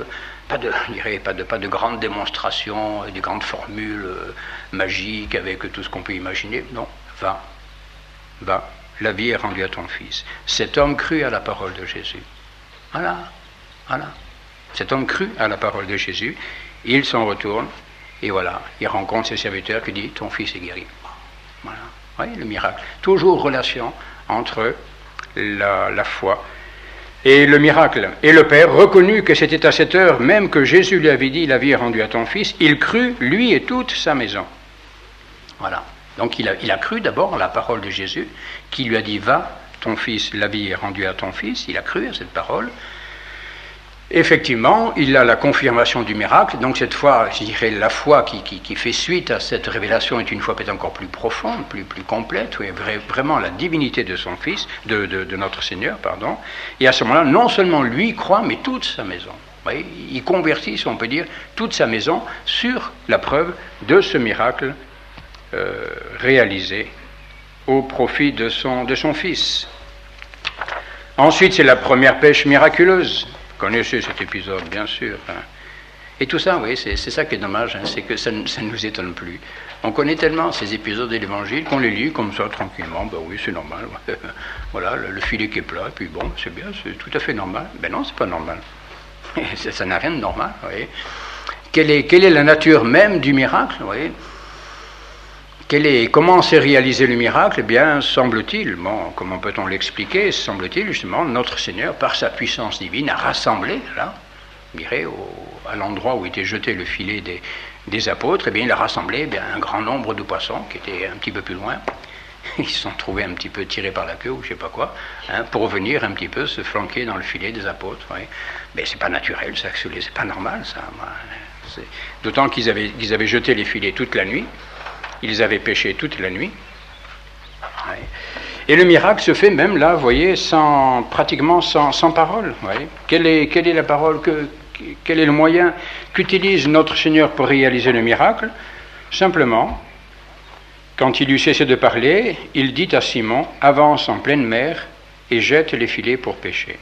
de grandes démonstrations, de grandes formules magiques avec tout ce qu'on peut imaginer. Non, va, la vie est rendue à ton fils. Cet homme crut à la parole de Jésus. Voilà. Cet homme crut à la parole de Jésus, il s'en retourne, et voilà, il rencontre ses serviteurs qui disent, ton fils est guéri. Voilà, vous voyez le miracle. Toujours relation entre la foi et le miracle. Et le Père reconnut que c'était à cette heure même que Jésus lui avait dit, la vie est rendue à ton fils, il crut, lui et toute sa maison. Voilà. Donc il a cru d'abord à la parole de Jésus, qui lui a dit, va, ton fils, la vie est rendue à ton fils, il a cru à cette parole. Effectivement, il a la confirmation du miracle, donc cette fois, je dirais, la foi qui fait suite à cette révélation est une foi peut-être encore plus profonde, plus complète, oui, vraiment la divinité de son Fils, de notre Seigneur, pardon, et à ce moment-là, non seulement lui croit, mais toute sa maison. Vous voyez, il convertit, si on peut dire, toute sa maison sur la preuve de ce miracle réalisé au profit de son Fils. Ensuite, c'est la première pêche miraculeuse. Vous connaissez cet épisode, bien sûr. Hein. Et tout ça, oui, c'est ça qui est dommage, hein, c'est que ça ne nous étonne plus. On connaît tellement ces épisodes de l'Évangile qu'on les lit comme ça, tranquillement. Ben oui, c'est normal. Voilà, le filet qui est plat, et puis bon, c'est bien, c'est tout à fait normal. Ben non, c'est pas normal. Ça n'a rien de normal. Vous voyez. Quelle est la nature même du miracle? Vous voyez. Comment s'est réalisé le miracle? Eh bien, semble-t-il, comment peut-on l'expliquer? Semble-t-il, justement, notre Seigneur, par sa puissance divine, a rassemblé, là, je dirais, à l'endroit où était jeté le filet des apôtres, eh bien, il a rassemblé un grand nombre de poissons qui étaient un petit peu plus loin. Ils se sont trouvés un petit peu tirés par la queue ou je ne sais pas quoi, pour venir un petit peu se flanquer dans le filet des apôtres. Oui. Mais c'est pas naturel, ça, c'est pas normal, ça. D'autant qu'ils avaient jeté les filets toute la nuit. Ils avaient pêché toute la nuit. Oui. Et le miracle se fait même là, vous voyez, pratiquement sans parole. Oui. Quelle est la parole, quel est le moyen qu'utilise notre Seigneur pour réaliser le miracle? Simplement, quand il eut cessé de parler, il dit à Simon, avance en pleine mer et jette les filets pour pêcher.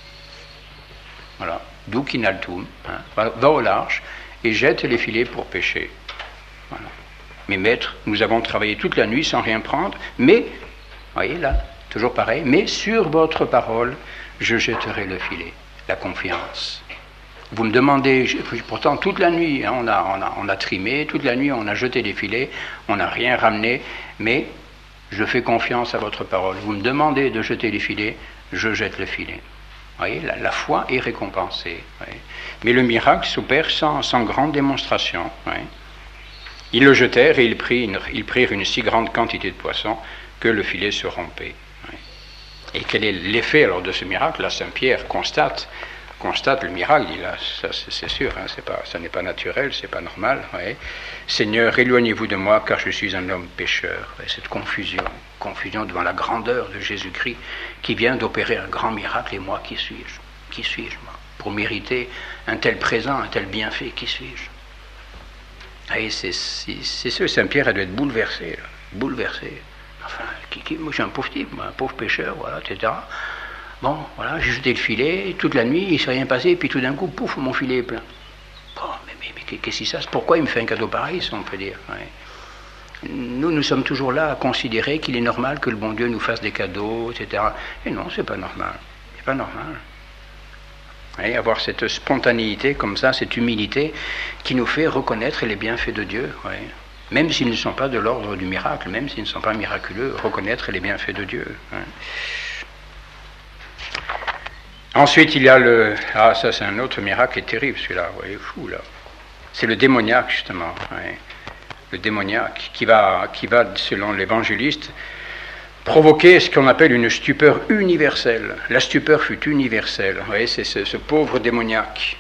Voilà, dukinaltum, va au large et jette les filets pour pêcher. Voilà. Mais maître, nous avons travaillé toute la nuit sans rien prendre, mais, voyez là, toujours pareil, mais sur votre parole, je jetterai le filet. La confiance. Vous me demandez, pourtant toute la nuit, on a trimé, toute la nuit on a jeté les filets, on n'a rien ramené, mais je fais confiance à votre parole. Vous me demandez de jeter les filets, je jette le filet. Vous voyez, la foi est récompensée. Voyez. Mais le miracle s'opère sans grande démonstration. Voyez. Ils le jetèrent et ils prirent une si grande quantité de poissons que le filet se rompait. Voyez. Et quel est l'effet alors de ce miracle? Là, Saint Pierre constate le miracle, il dit là, ça c'est sûr, ça n'est pas naturel, c'est pas normal. Ouais. Seigneur, éloignez-vous de moi, car je suis un homme pécheur. Ouais, cette confusion devant la grandeur de Jésus-Christ qui vient d'opérer un grand miracle, et moi, qui suis-je? Qui suis-je, moi? Pour mériter un tel présent, un tel bienfait, qui suis-je? Et c'est sûr, Saint Pierre, elle doit être bouleversé, là, bouleversé. Enfin, moi je suis un pauvre type, un pauvre pécheur, voilà, etc. Bon, voilà, j'ai jeté le filet, toute la nuit, il ne s'est rien passé, et puis tout d'un coup, pouf, mon filet est plein. Oh, mais qu'est-ce qui se passe? Pourquoi il me fait un cadeau pareil, si on peut dire? Ouais. Nous sommes toujours là à considérer qu'il est normal que le bon Dieu nous fasse des cadeaux, etc. Et non, c'est pas normal. C'est pas normal. Et avoir cette spontanéité comme ça, cette humilité, qui nous fait reconnaître les bienfaits de Dieu, ouais. Même s'ils ne sont pas de l'ordre du miracle, même s'ils ne sont pas miraculeux, reconnaître les bienfaits de Dieu. Ouais. Ensuite, il y a ça c'est un autre miracle qui est terrible, celui-là, vous voyez, fou, là. C'est le démoniaque, justement. Ouais. Le démoniaque, qui va, selon l'évangéliste, provoquer ce qu'on appelle une stupeur universelle. La stupeur fut universelle. Vous voyez, c'est ce pauvre démoniaque.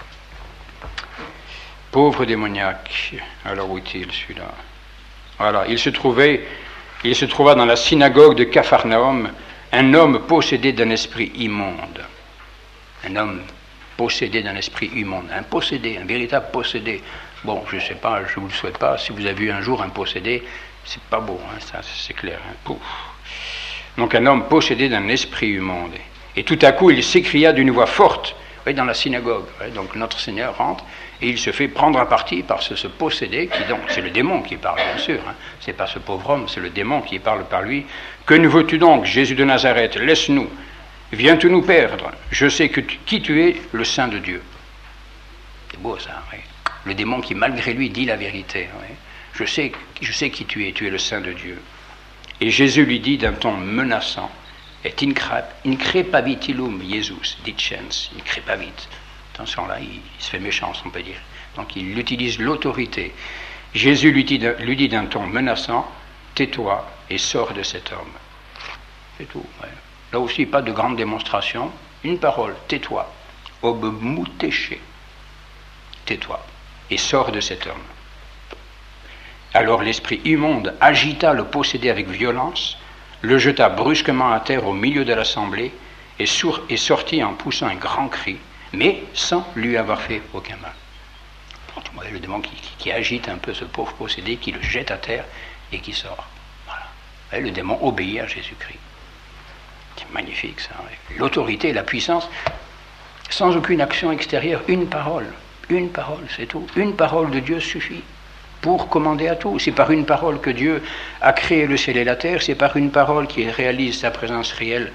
Pauvre démoniaque. Alors, où est-il, celui-là? Voilà, il se trouva dans la synagogue de Capharnaüm, un homme possédé d'un esprit immonde. Un homme possédé d'un esprit immonde. Un possédé, un véritable possédé. Bon, je ne sais pas, je ne vous le souhaite pas. Si vous avez vu un jour un possédé, c'est pas beau, hein, ça c'est clair. Hein, pouf. Donc un homme possédé d'un esprit immonde. Et tout à coup, il s'écria d'une voix forte, dans la synagogue. Donc notre Seigneur rentre et il se fait prendre à partie par ce possédé, qui donc, c'est le démon qui parle, bien sûr. Hein. C'est pas ce pauvre homme, c'est le démon qui parle par lui. Que nous veux-tu donc, Jésus de Nazareth? Laisse-nous. Viens-tu nous perdre? Je sais qui tu es, le Saint de Dieu. C'est beau ça, oui. Le démon qui, malgré lui, dit la vérité. Oui. Je sais qui tu es le Saint de Dieu. Et Jésus lui dit d'un ton menaçant, et increpavit illum Jesus dicens, increpavit. Attention là, il se fait méchant, on peut dire. Donc il utilise l'autorité. Jésus lui dit d'un ton menaçant, tais-toi et sors de cet homme. C'est tout. Ouais. Là aussi, pas de grande démonstration. Une parole, tais-toi. Ob muteche. Tais-toi et sors de cet homme. Alors l'esprit immonde agita le possédé avec violence, le jeta brusquement à terre au milieu de l'assemblée et sortit en poussant un grand cri, mais sans lui avoir fait aucun mal. Donc, vous voyez le démon qui agite un peu ce pauvre possédé, qui le jette à terre et qui sort. Voilà. Vous voyez, le démon obéit à Jésus-Christ. C'est magnifique ça. Ouais. L'autorité et la puissance, sans aucune action extérieure, une parole, c'est tout. Une parole de Dieu suffit pour commander à tout. C'est par une parole que Dieu a créé le ciel et la terre, c'est par une parole qui réalise sa présence réelle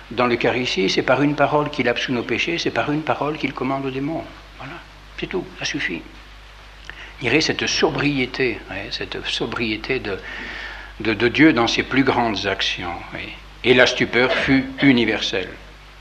dans l'Eucharistie, c'est par une parole qu'il absout nos péchés, c'est par une parole qu'il commande aux démons. Voilà, c'est tout, ça suffit. Il y aurait cette sobriété de Dieu dans ses plus grandes actions. Oui. Et la stupeur fut universelle.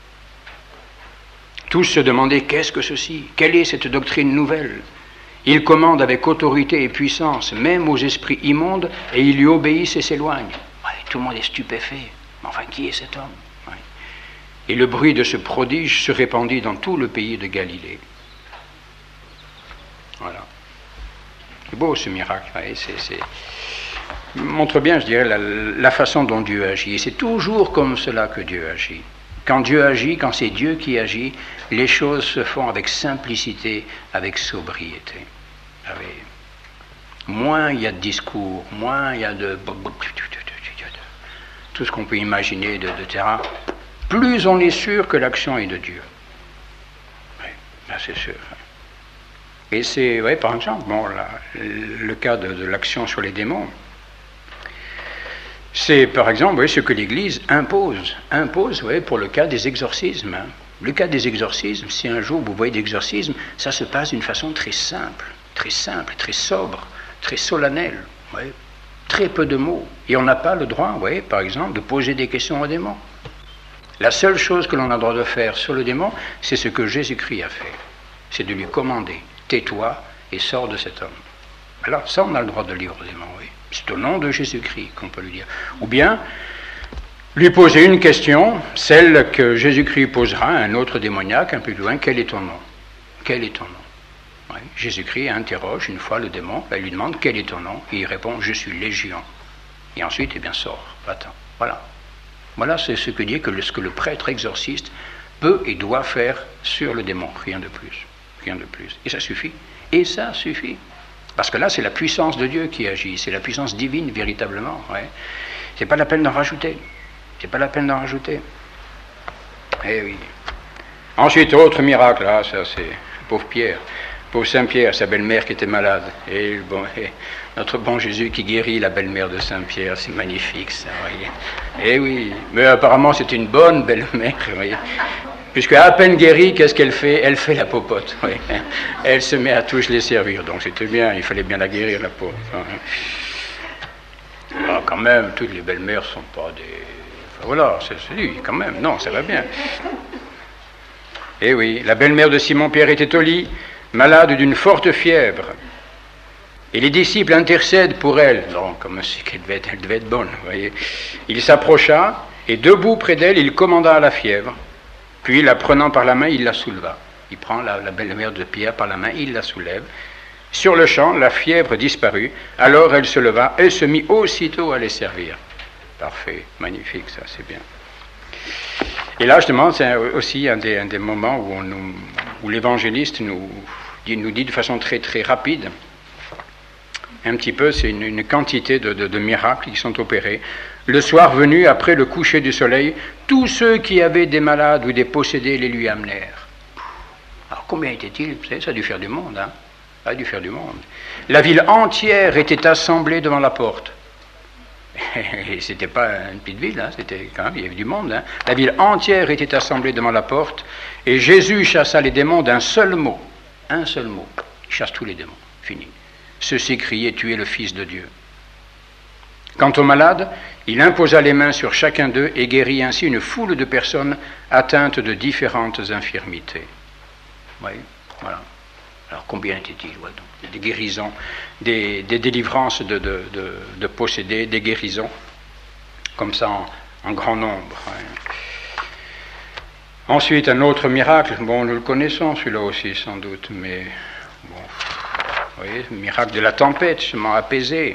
Tous se demandaient qu'est-ce que ceci? Quelle est cette doctrine nouvelle? Il commande avec autorité et puissance, même aux esprits immondes, et ils lui obéissent et s'éloignent. Ouais, tout le monde est stupéfait. Mais enfin, qui est cet homme? Ouais. Et le bruit de ce prodige se répandit dans tout le pays de Galilée. Voilà. C'est beau ce miracle. Ouais, montre bien, je dirais, la façon dont Dieu agit. Et c'est toujours comme cela que Dieu agit. Quand Dieu agit, quand c'est Dieu qui agit, les choses se font avec simplicité, avec sobriété. Moins il y a de discours, moins il y a de tout ce qu'on peut imaginer de terrain, plus on est sûr que l'action est de Dieu. Oui, là c'est sûr. Et c'est, oui, par exemple, le cas de l'action sur les démons. C'est, par exemple, ce que l'Église impose pour le cas des exorcismes. Le cas des exorcismes, si un jour vous voyez des exorcismes, ça se passe d'une façon très simple, très sobre, très solennelle, très peu de mots. Et on n'a pas le droit, par exemple, de poser des questions aux démons. La seule chose que l'on a le droit de faire sur le démon, c'est ce que Jésus-Christ a fait. C'est de lui commander, tais-toi et sors de cet homme. Alors, ça, on a le droit de le dire aux démons, oui. C'est au nom de Jésus-Christ qu'on peut lui dire. Ou bien, lui poser une question, celle que Jésus-Christ posera à un autre démoniaque un peu plus loin, quel est ton nom? Quel est ton nom? Oui. Jésus-Christ interroge une fois le démon, il lui demande quel est ton nom, et il répond, je suis Légion. Et ensuite, sors, va-t'en. Voilà. Voilà, c'est ce que dit ce que le prêtre exorciste peut et doit faire sur le démon, rien de plus. Rien de plus. Et ça suffit. Et ça suffit. Parce que là, c'est la puissance de Dieu qui agit, c'est la puissance divine, véritablement. Ouais. C'est pas la peine d'en rajouter. C'est pas la peine d'en rajouter. Eh oui. Ensuite, autre miracle, ça c'est pauvre Pierre, pauvre Saint-Pierre, sa belle-mère qui était malade. Et notre bon Jésus qui guérit la belle-mère de Saint-Pierre, c'est magnifique, ça, voyez. Eh oui, mais apparemment c'était une bonne belle-mère, voyez. Puisque à peine guérie, qu'est-ce qu'elle fait? Elle fait la popote. Oui. Elle se met à tous les servir. Donc c'était bien, il fallait bien la guérir, la pauvre. Alors, quand même, toutes les belles-mères ne sont pas des... Enfin, voilà, c'est lui, quand même. Non, ça va bien. Eh oui, la belle-mère de Simon-Pierre était au lit, malade d'une forte fièvre. Et les disciples intercèdent pour elle. Non, comme si elle devait être bonne, vous voyez. Il s'approcha, et debout près d'elle, il commanda à la fièvre. Puis, la prenant par la main, il la souleva. Il prend la belle-mère de Pierre par la main, il la soulève. Sur le champ, la fièvre disparut. Alors elle se leva et se mit aussitôt à les servir. Parfait, magnifique, ça, c'est bien. Et là, justement, c'est aussi un des moments où l'évangéliste nous dit de façon très, très rapide, un petit peu, c'est une quantité de miracles qui sont opérés. Le soir venu, après le coucher du soleil, tous ceux qui avaient des malades ou des possédés les lui amenèrent. Alors combien était-il? Vous savez, ça a dû faire du monde, hein? Ça a dû faire du monde. La ville entière était assemblée devant la porte. Et c'était pas une petite ville, hein? C'était quand même, il y avait du monde, hein? La ville entière était assemblée devant la porte, et Jésus chassa les démons d'un seul mot. Un seul mot. Il chasse tous les démons. Fini. Ceux-ci criaient, tu es le Fils de Dieu. Quant aux malades, il imposa les mains sur chacun d'eux et guérit ainsi une foule de personnes atteintes de différentes infirmités. Oui, voilà. Alors combien était-il? Ouais, donc, des guérisons, des délivrances de possédés, des guérisons, comme ça en grand nombre. Ouais. Ensuite, un autre miracle, bon, nous le connaissons celui-là aussi sans doute, mais bon, vous voyez, le miracle de la tempête, justement apaisée.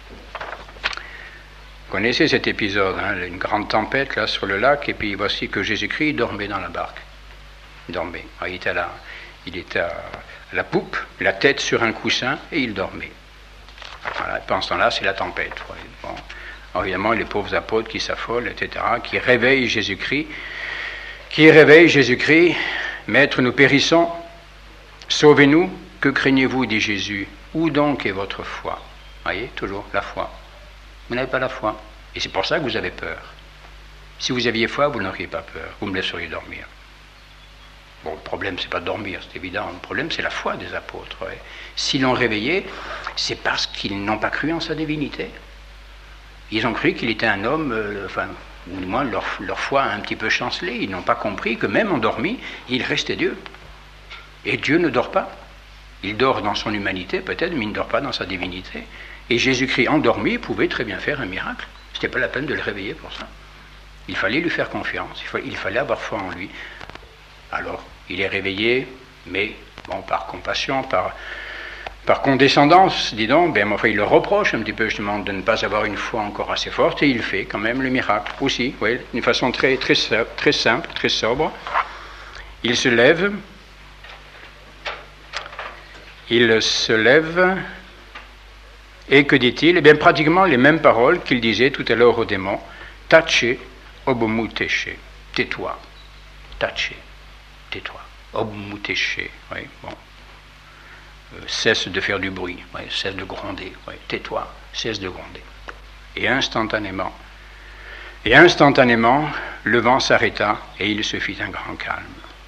Vous connaissez cet épisode, hein, une grande tempête là sur le lac, et puis voici que Jésus-Christ dormait dans la barque. Il dormait. Alors, il était à la poupe, la tête sur un coussin, et il dormait. Voilà, pendant ce temps-là, c'est la tempête. Bon. Alors, évidemment, les pauvres apôtres qui s'affolent, etc., qui réveillent Jésus-Christ. Maître, nous périssons, sauvez-nous, que craignez-vous, dit Jésus, où donc est votre foi? Voyez, toujours la foi. Vous n'avez pas la foi. Et c'est pour ça que vous avez peur. Si vous aviez foi, vous n'auriez pas peur, vous me laisseriez dormir. Bon, le problème, c'est pas de dormir, c'est évident. Le problème, c'est la foi des apôtres. Ouais. S'ils l'ont réveillé, c'est parce qu'ils n'ont pas cru en sa divinité. Ils ont cru qu'il était un homme, du moins leur foi a un petit peu chancelé. Ils n'ont pas compris que même endormi, il restait Dieu. Et Dieu ne dort pas. Il dort dans son humanité peut-être, mais il ne dort pas dans sa divinité. Et Jésus-Christ endormi pouvait très bien faire un miracle. Ce n'était pas la peine de le réveiller pour ça. Il fallait lui faire confiance, il fallait avoir foi en lui. Alors, il est réveillé, mais bon, par compassion, par condescendance, dis donc, il le reproche un petit peu justement de ne pas avoir une foi encore assez forte, et il fait quand même le miracle aussi, oui, d'une façon très, très, très simple, très sobre. Il se lève, et que dit-il? Eh bien, pratiquement les mêmes paroles qu'il disait tout à l'heure au démon. Tace, obomu teche. Tais-toi. Tace. Tais-toi. Obomu teche. Oui, bon. Cesse de faire du bruit. Oui, cesse de gronder. Oui, tais-toi. Cesse de gronder. Et instantanément, le vent s'arrêta et il se fit un grand calme.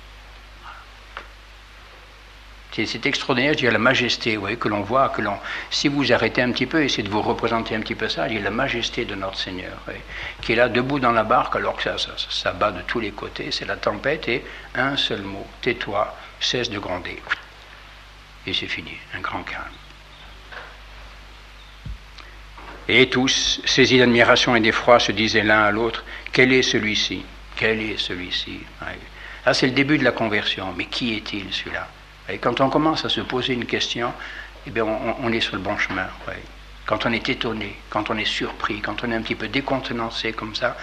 C'est extraordinaire, je dirais, la majesté, oui, que l'on voit, si vous arrêtez un petit peu, essayez de vous représenter un petit peu ça, la majesté de notre Seigneur, oui, qui est là debout dans la barque alors que ça bat de tous les côtés, c'est la tempête, et un seul mot, tais-toi, cesse de gronder. Et c'est fini, un grand calme. Et tous, saisis d'admiration et d'effroi, se disaient l'un à l'autre, quel est celui-ci? Quel est celui-ci? Oui. Là, c'est le début de la conversion, mais qui est-il celui-là? Et quand on commence à se poser une question, eh bien on est sur le bon chemin. Ouais. Quand on est étonné, quand on est surpris, quand on est un petit peu décontenancé comme ça,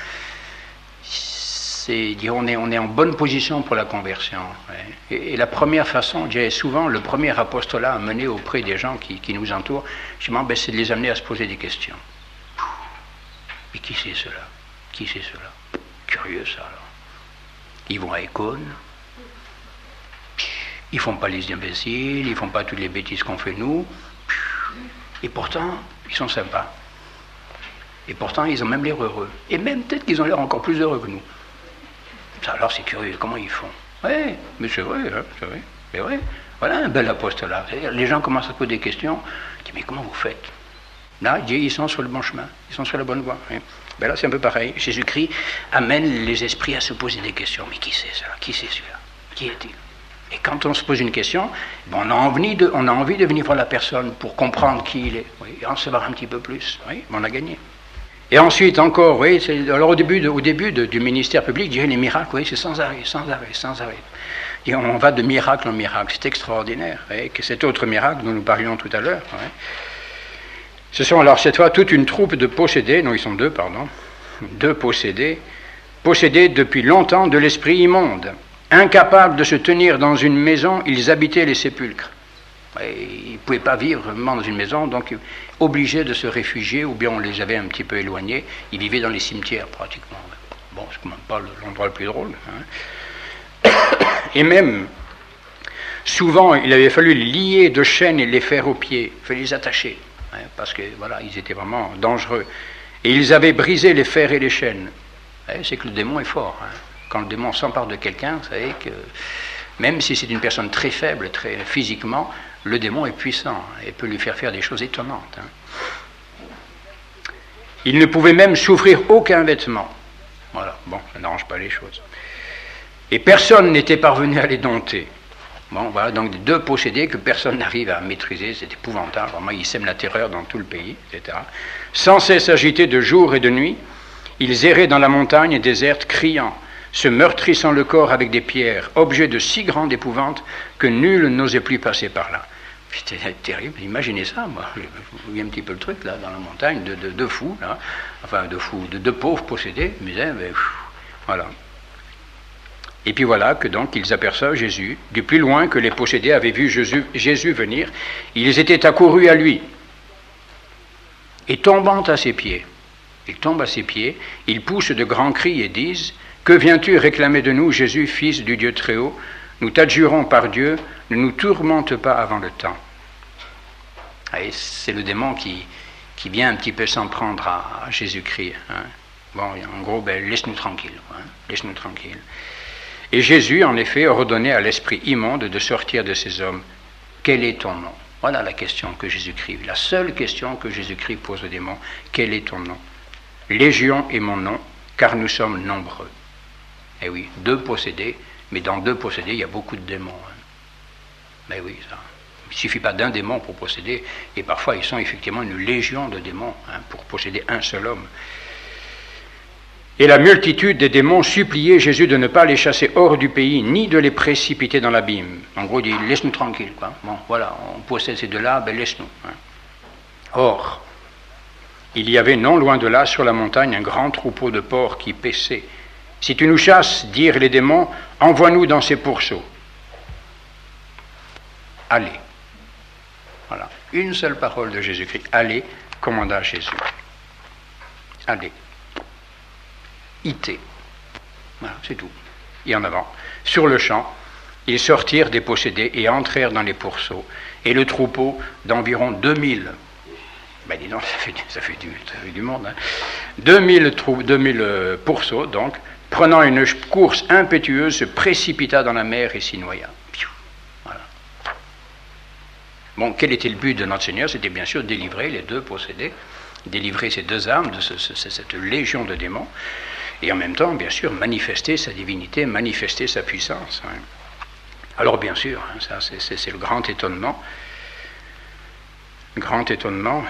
on est en bonne position pour la conversion. Ouais. Et la première façon, je dirais souvent, le premier apostolat à mener auprès des gens qui nous entourent, justement, c'est de les amener à se poser des questions. Mais qui c'est cela? Qui c'est cela? Curieux ça alors. Ils vont à Écône. Ils ne font pas les imbéciles, ils ne font pas toutes les bêtises qu'on fait nous. Et pourtant, ils sont sympas. Et pourtant, ils ont même l'air heureux. Et même peut-être qu'ils ont l'air encore plus heureux que nous. Ça, alors c'est curieux, comment ils font? Oui, mais c'est vrai, hein, c'est vrai. Mais ouais, voilà un bel apostolat. Les gens commencent à poser des questions. Ils disent, mais comment vous faites? Là, ils sont sur le bon chemin, ils sont sur la bonne voie. Hein. Ben là, c'est un peu pareil. Jésus-Christ amène les esprits à se poser des questions. Mais qui c'est cela? Qui c'est celui-là? Qui est-il? Et quand on se pose une question, on a envie de venir voir la personne pour comprendre qui il est, oui, et en savoir un petit peu plus. Oui, on a gagné. Et ensuite encore, oui, alors au début du ministère public, je dirais les miracles, oui, c'est sans arrêt. Et on va de miracle en miracle, c'est extraordinaire. Oui, que cet autre miracle dont nous parlions tout à l'heure. Oui. Ce sont alors cette fois toute une troupe de possédés, non, ils sont deux possédés depuis longtemps de l'esprit immonde. Incapables de se tenir dans une maison, ils habitaient les sépulcres. Ils ne pouvaient pas vivre vraiment dans une maison, donc obligés de se réfugier, ou bien on les avait un petit peu éloignés. Ils vivaient dans les cimetières, pratiquement. Bon, c'est quand même pas l'endroit le plus drôle. Hein. Et même, souvent, il avait fallu les lier de chaînes et les faire aux pieds. Il fallait les attacher, hein, parce que, voilà, ils étaient vraiment dangereux. Et ils avaient brisé les fers et les chaînes. C'est que le démon est fort, hein. Quand le démon s'empare de quelqu'un, vous savez que même si c'est une personne très faible, très physiquement, le démon est puissant et peut lui faire des choses étonnantes. Hein. Il ne pouvait même souffrir aucun vêtement. Voilà, bon, ça n'arrange pas les choses. Et personne n'était parvenu à les dompter. Bon, voilà, donc des deux possédés que personne n'arrive à maîtriser, c'est épouvantable. Vraiment, ils sèment la terreur dans tout le pays, etc. Sans cesse agités de jour et de nuit, ils erraient dans la montagne déserte, criant, se meurtrissant le corps avec des pierres, objet de si grande épouvante que nul n'osait plus passer par là. C'était terrible, imaginez ça, moi. Vous voyez un petit peu le truc, là, dans la montagne, de fous, là. Enfin, de fous, de pauvres possédés, mais voilà. Et puis voilà que donc ils aperçoivent Jésus, du plus loin que les possédés avaient vu Jésus venir, ils étaient accourus à lui. Et tombant à ses pieds, ils tombent à ses pieds, ils poussent de grands cris et disent, « Que viens-tu réclamer de nous, Jésus, fils du Dieu Très-Haut? Nous t'adjurons par Dieu, ne nous tourmente pas avant le temps. » Et c'est le démon qui vient un petit peu s'en prendre à Jésus-Christ. Hein. Bon, en gros, laisse-nous tranquille, hein, laisse-nous tranquille. Et Jésus, en effet, ordonnait à l'esprit immonde de sortir de ces hommes. Quel est ton nom? Voilà la question que Jésus-Christ, la seule question que Jésus-Christ pose aux démons. Quel est ton nom? Légion est mon nom, car nous sommes nombreux. Eh oui, 2 possédés, mais dans 2 possédés, il y a beaucoup de démons. Hein. Mais oui, ça. Il ne suffit pas d'un démon pour posséder, et parfois ils sont effectivement une légion de démons, hein, pour posséder un seul homme. Et la multitude des démons suppliait Jésus de ne pas les chasser hors du pays, ni de les précipiter dans l'abîme. En gros, il dit, laisse-nous tranquille, quoi. Bon, voilà, on possède ces 2-là, laisse-nous. Hein. Or, il y avait non loin de là, sur la montagne, un grand troupeau de porcs qui paissaient. Si tu nous chasses, dirent les démons, envoie-nous dans ces pourceaux. Allez. Voilà. Une seule parole de Jésus-Christ. Allez, commanda Jésus. Allez. Ité. Voilà, c'est tout. Et en avant. Sur le champ, ils sortirent des possédés et entrèrent dans les pourceaux. Et le troupeau d'environ 2000. Ben dis donc, ça fait du monde. Hein. 2000 pourceaux, donc, prenant une course impétueuse, se précipita dans la mer et s'y noya. Voilà. Bon, quel était le but de notre Seigneur? C'était bien sûr délivrer les 2 possédés, délivrer ces 2 âmes de cette légion de démons, et en même temps, bien sûr, manifester sa divinité, manifester sa puissance. Hein. Alors, bien sûr, hein, ça c'est le grand étonnement. Grand étonnement.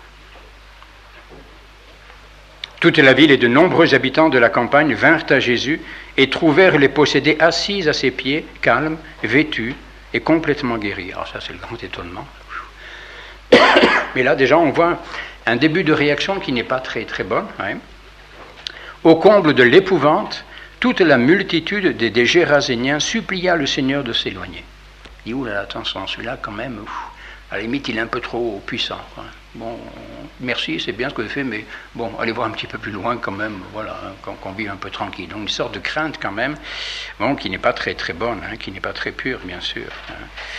Toute la ville et de nombreux habitants de la campagne vinrent à Jésus et trouvèrent les possédés assis à ses pieds, calmes, vêtus et complètement guéris. Alors ça, c'est le grand étonnement. Mais là, déjà, on voit un début de réaction qui n'est pas très, très bonne. Hein. Au comble de l'épouvante, toute la multitude des Géraséniens supplia le Seigneur de s'éloigner. Il dit, oulala, attention, celui-là, quand même, à la limite, il est un peu trop puissant. Hein. Bon, merci, c'est bien ce que vous avez fait, mais bon, allez voir un petit peu plus loin quand même, voilà, hein, qu'on vive un peu tranquille. Donc une sorte de crainte quand même, bon, qui n'est pas très très bonne, hein, qui n'est pas très pure, bien sûr. Hein.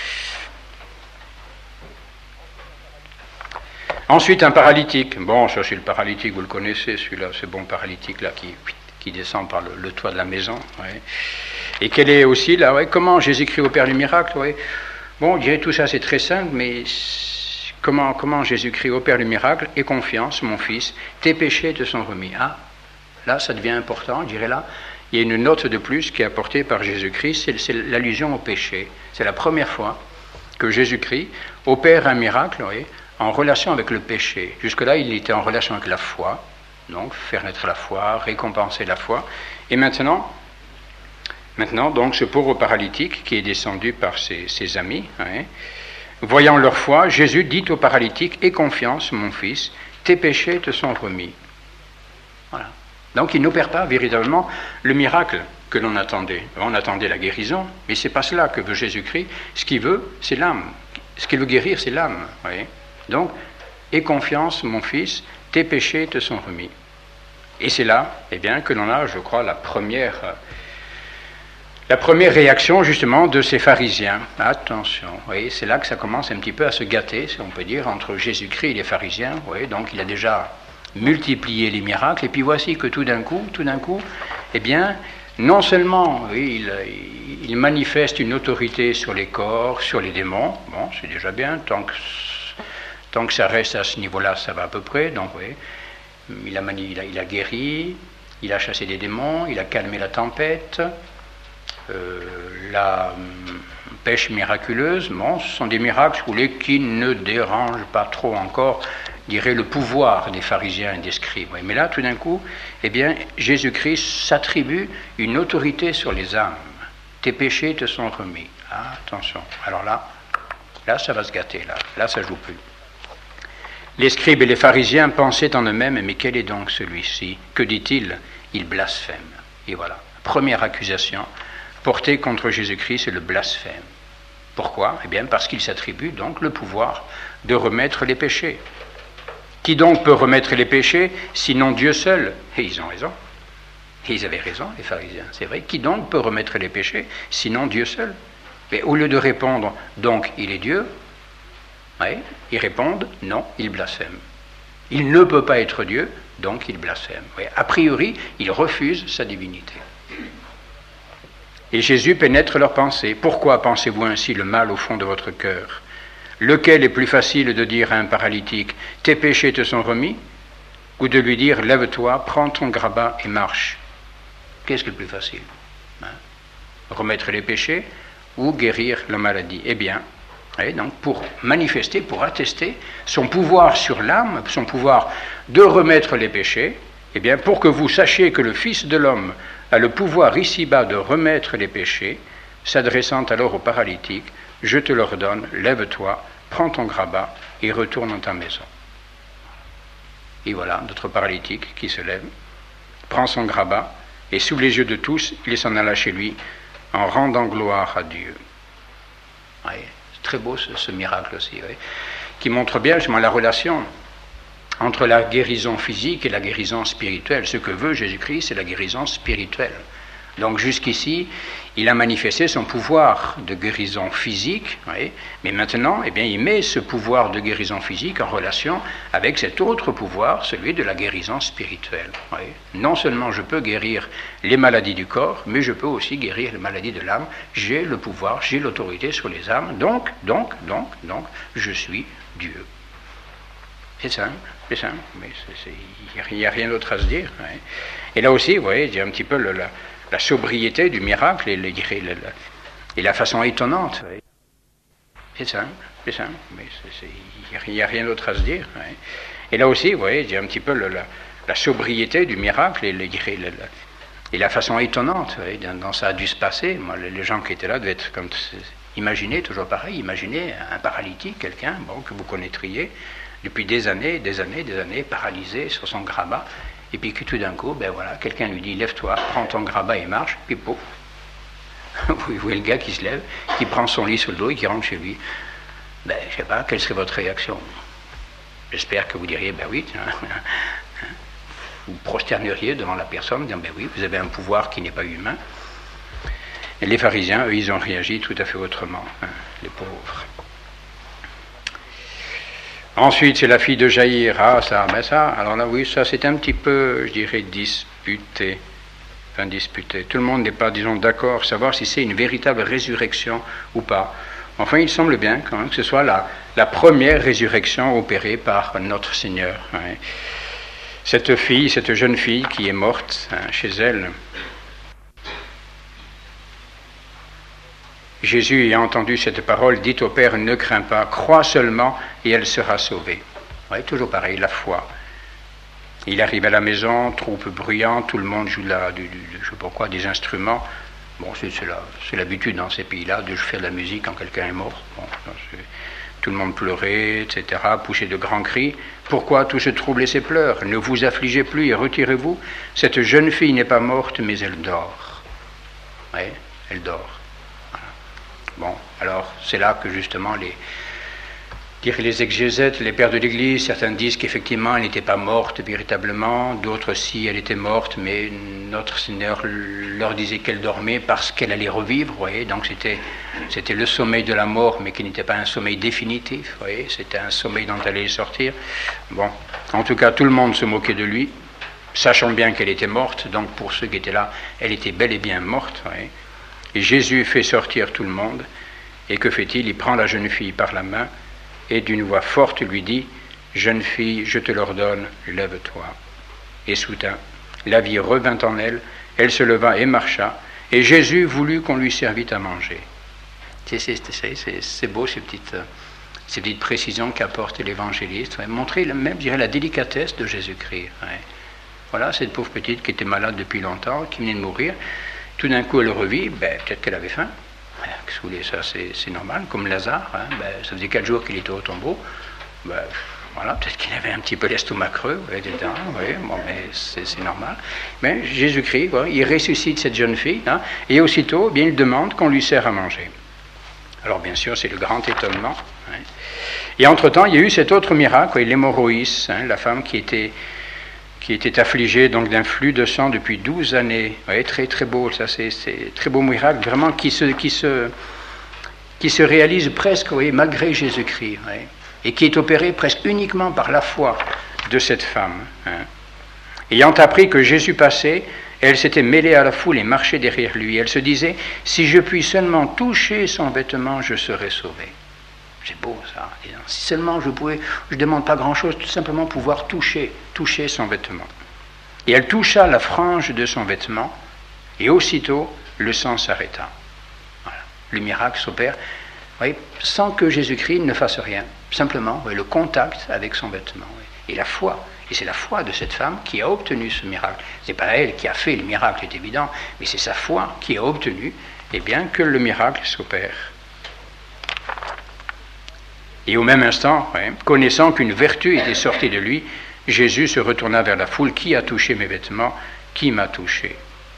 Ensuite, un paralytique. Bon, ça c'est le paralytique, vous le connaissez, celui-là, ce bon paralytique-là qui descend par le toit de la maison. Ouais. Et quel est aussi, là, ouais, comment Jésus-Christ opère le miracle, ouais. Bon, on dirait tout ça c'est très simple, mais comment Jésus-Christ opère le miracle? Aie confiance, mon fils, tes péchés te sont remis. Ah, là ça devient important, je dirais là, il y a une note de plus qui est apportée par Jésus-Christ, c'est l'allusion au péché. C'est la première fois que Jésus-Christ opère un miracle, oui, en relation avec le péché. Jusque-là, il était en relation avec la foi, donc faire naître la foi, récompenser la foi. Et maintenant, donc, ce pauvre paralytique qui est descendu par ses amis, hein, voyant leur foi, Jésus dit au paralytique, aie confiance, mon fils, tes péchés te sont remis. Voilà. Donc, il n'opère pas véritablement le miracle que l'on attendait. On attendait la guérison, mais ce n'est pas cela que veut Jésus-Christ. Ce qu'il veut, c'est l'âme. Ce qu'il veut guérir, c'est l'âme. Voyez. Donc, aie confiance, mon fils, tes péchés te sont remis. Et c'est là, eh bien, que l'on a, je crois, la première réaction, justement, de ces pharisiens. Attention, vous voyez, c'est là que ça commence un petit peu à se gâter, si on peut dire, entre Jésus-Christ et les pharisiens. Vous voyez, donc, il a déjà multiplié les miracles, et puis voici que tout d'un coup, eh bien, non seulement, oui, il manifeste une autorité sur les corps, sur les démons, bon, c'est déjà bien, tant que ça reste à ce niveau-là, ça va à peu près, donc, oui, il a guéri, il a chassé des démons, il a calmé la tempête, la pêche miraculeuse, bon, ce sont des miracles qui ne dérangent pas trop encore, je dirais, le pouvoir des pharisiens et des scribes. Mais là, tout d'un coup, eh bien, Jésus-Christ s'attribue une autorité sur les âmes. Tes péchés te sont remis. Ah, attention. Alors là, ça va se gâter, là, ça joue plus. Les scribes et les pharisiens pensaient en eux-mêmes, mais quel est donc celui-ci? Que dit-il? Il blasphème. Et voilà, première accusation portée contre Jésus-Christ, c'est le blasphème. Pourquoi? Eh bien, parce qu'il s'attribue donc le pouvoir de remettre les péchés. Qui donc peut remettre les péchés, sinon Dieu seul? Et ils ont raison. Et ils avaient raison, les pharisiens, c'est vrai. Qui donc peut remettre les péchés, sinon Dieu seul? Mais au lieu de répondre, donc, il est Dieu, oui, ils répondent, non, il blasphème. Il ne peut pas être Dieu, donc il blasphème. Oui, a priori, il refuse sa divinité. Et Jésus pénètre leurs pensées. Pourquoi pensez-vous ainsi le mal au fond de votre cœur? Lequel est plus facile de dire à un paralytique, tes péchés te sont remis, ou de lui dire, lève-toi, prends ton grabat et marche? Qu'est-ce qui est le plus facile? Remettre les péchés ou guérir la maladie? Eh bien, donc pour manifester, pour attester son pouvoir sur l'âme, son pouvoir de remettre les péchés, eh bien, pour que vous sachiez que le Fils de l'homme a le pouvoir ici-bas de remettre les péchés, s'adressant alors au paralytique, je te l'ordonne, lève-toi, prends ton grabat et retourne dans ta maison. Et voilà, notre paralytique qui se lève, prend son grabat, et sous les yeux de tous, il s'en alla chez lui, en rendant gloire à Dieu. Oui, c'est très beau ce miracle aussi, oui, qui montre bien justement la relation entre la guérison physique et la guérison spirituelle. Ce que veut Jésus-Christ, c'est la guérison spirituelle. Donc jusqu'ici, il a manifesté son pouvoir de guérison physique, oui, mais maintenant, eh bien, il met ce pouvoir de guérison physique en relation avec cet autre pouvoir, celui de la guérison spirituelle. Oui. Non seulement je peux guérir les maladies du corps, mais je peux aussi guérir les maladies de l'âme. J'ai le pouvoir, j'ai l'autorité sur les âmes, donc, je suis Dieu. C'est simple, mais il n'y a rien d'autre à se dire. Oui. Et là aussi, vous voyez, il y a un petit peu la sobriété du miracle et la façon étonnante. Oui. C'est simple, mais il n'y a rien d'autre à se dire. Oui. Et là aussi, vous voyez, il y a un petit peu la sobriété du miracle et la façon étonnante oui, dont ça a dû se passer. Moi, les gens qui étaient là devaient être comme... Imaginez, toujours pareil, imaginez un paralytique, quelqu'un que vous connaîtriez, depuis des années, paralysé sur son grabat, et puis que tout d'un coup, ben voilà, quelqu'un lui dit, lève-toi, prends ton grabat et marche, puis pouf, vous voyez le gars qui se lève, qui prend son lit sur le dos et qui rentre chez lui. Ben, je ne sais pas, quelle serait votre réaction? J'espère que vous diriez, ben oui, vous prosterneriez devant la personne, disant, ben oui, vous avez un pouvoir qui n'est pas humain. Et les pharisiens, eux, ils ont réagi tout à fait autrement, les pauvres. Ensuite, c'est la fille de Jaïr. Ah, ça, alors là, oui, ça, c'est un petit peu, je dirais, disputé. Tout le monde n'est pas, disons, d'accord, savoir si c'est une véritable résurrection ou pas. Enfin, il semble bien quand même que ce soit la première résurrection opérée par notre Seigneur. Hein. Cette jeune fille qui est morte chez elle, Jésus ayant entendu cette parole, dit au Père, ne crains pas, crois seulement et elle sera sauvée. Oui, toujours pareil, la foi. Il arrive à la maison, troupe bruyante, tout le monde joue je ne sais pas quoi, des instruments. Bon, c'est l'habitude dans ces pays-là de faire de la musique quand quelqu'un est mort. Bon, tout le monde pleurait, etc., poussait de grands cris. Pourquoi tout ce trouble et ces pleurs? Ne vous affligez plus et retirez-vous. Cette jeune fille n'est pas morte, mais elle dort. Oui, elle dort. Bon, alors c'est là que justement les exégètes, les pères de l'Église, certains disent qu'effectivement elle n'était pas morte véritablement, d'autres si elle était morte, mais notre Seigneur leur disait qu'elle dormait parce qu'elle allait revivre, vous voyez, donc c'était le sommeil de la mort, mais qui n'était pas un sommeil définitif, vous voyez, c'était un sommeil dont elle allait sortir. Bon, en tout cas, tout le monde se moquait de lui, sachant bien qu'elle était morte, donc pour ceux qui étaient là, elle était bel et bien morte, vous voyez. Et Jésus fait sortir tout le monde, et que fait-il? Il prend la jeune fille par la main, et d'une voix forte lui dit, « Jeune fille, je te l'ordonne, lève-toi. » Et soudain, la vie revint en elle, elle se leva et marcha, et Jésus voulut qu'on lui servît à manger. C'est beau ces petites précisions qu'apporte l'évangéliste, montrer même, je dirais, la délicatesse de Jésus-Christ. Ouais. Voilà, cette pauvre petite qui était malade depuis longtemps, qui venait de mourir, tout d'un coup, elle revit, peut-être qu'elle avait faim. Ça, c'est normal, comme Lazare. Ça faisait 4 jours qu'il était au tombeau. Voilà, peut-être qu'il avait un petit peu l'estomac creux, etc. Oui, bon, mais c'est normal. Mais Jésus-Christ, il ressuscite cette jeune fille, et aussitôt, il demande qu'on lui sert à manger. Alors, bien sûr, c'est le grand étonnement. Et entre-temps, il y a eu cet autre miracle, l'hémorroïs, la femme qui était affligée donc d'un flux de sang depuis 12 années. Oui, très très beau, ça c'est très beau miracle, vraiment qui se réalise presque, malgré Jésus-Christ, et qui est opéré presque uniquement par la foi de cette femme. Ayant appris que Jésus passait, elle s'était mêlée à la foule et marchait derrière lui. Elle se disait, si je puis seulement toucher son vêtement, je serai sauvée. C'est beau ça. Si seulement je ne demande pas grand-chose, tout simplement pouvoir toucher son vêtement. Et elle toucha la frange de son vêtement, et aussitôt le sang s'arrêta. Voilà. Le miracle s'opère, sans que Jésus-Christ ne fasse rien. Simplement, le contact avec son vêtement. Et la foi. Et c'est la foi de cette femme qui a obtenu ce miracle. Ce n'est pas elle qui a fait le miracle, c'est évident, mais c'est sa foi qui a obtenu que le miracle s'opère. Et au même instant, connaissant qu'une vertu était sortie de lui, Jésus se retourna vers la foule. Qui a touché mes vêtements? Qui m'a touché?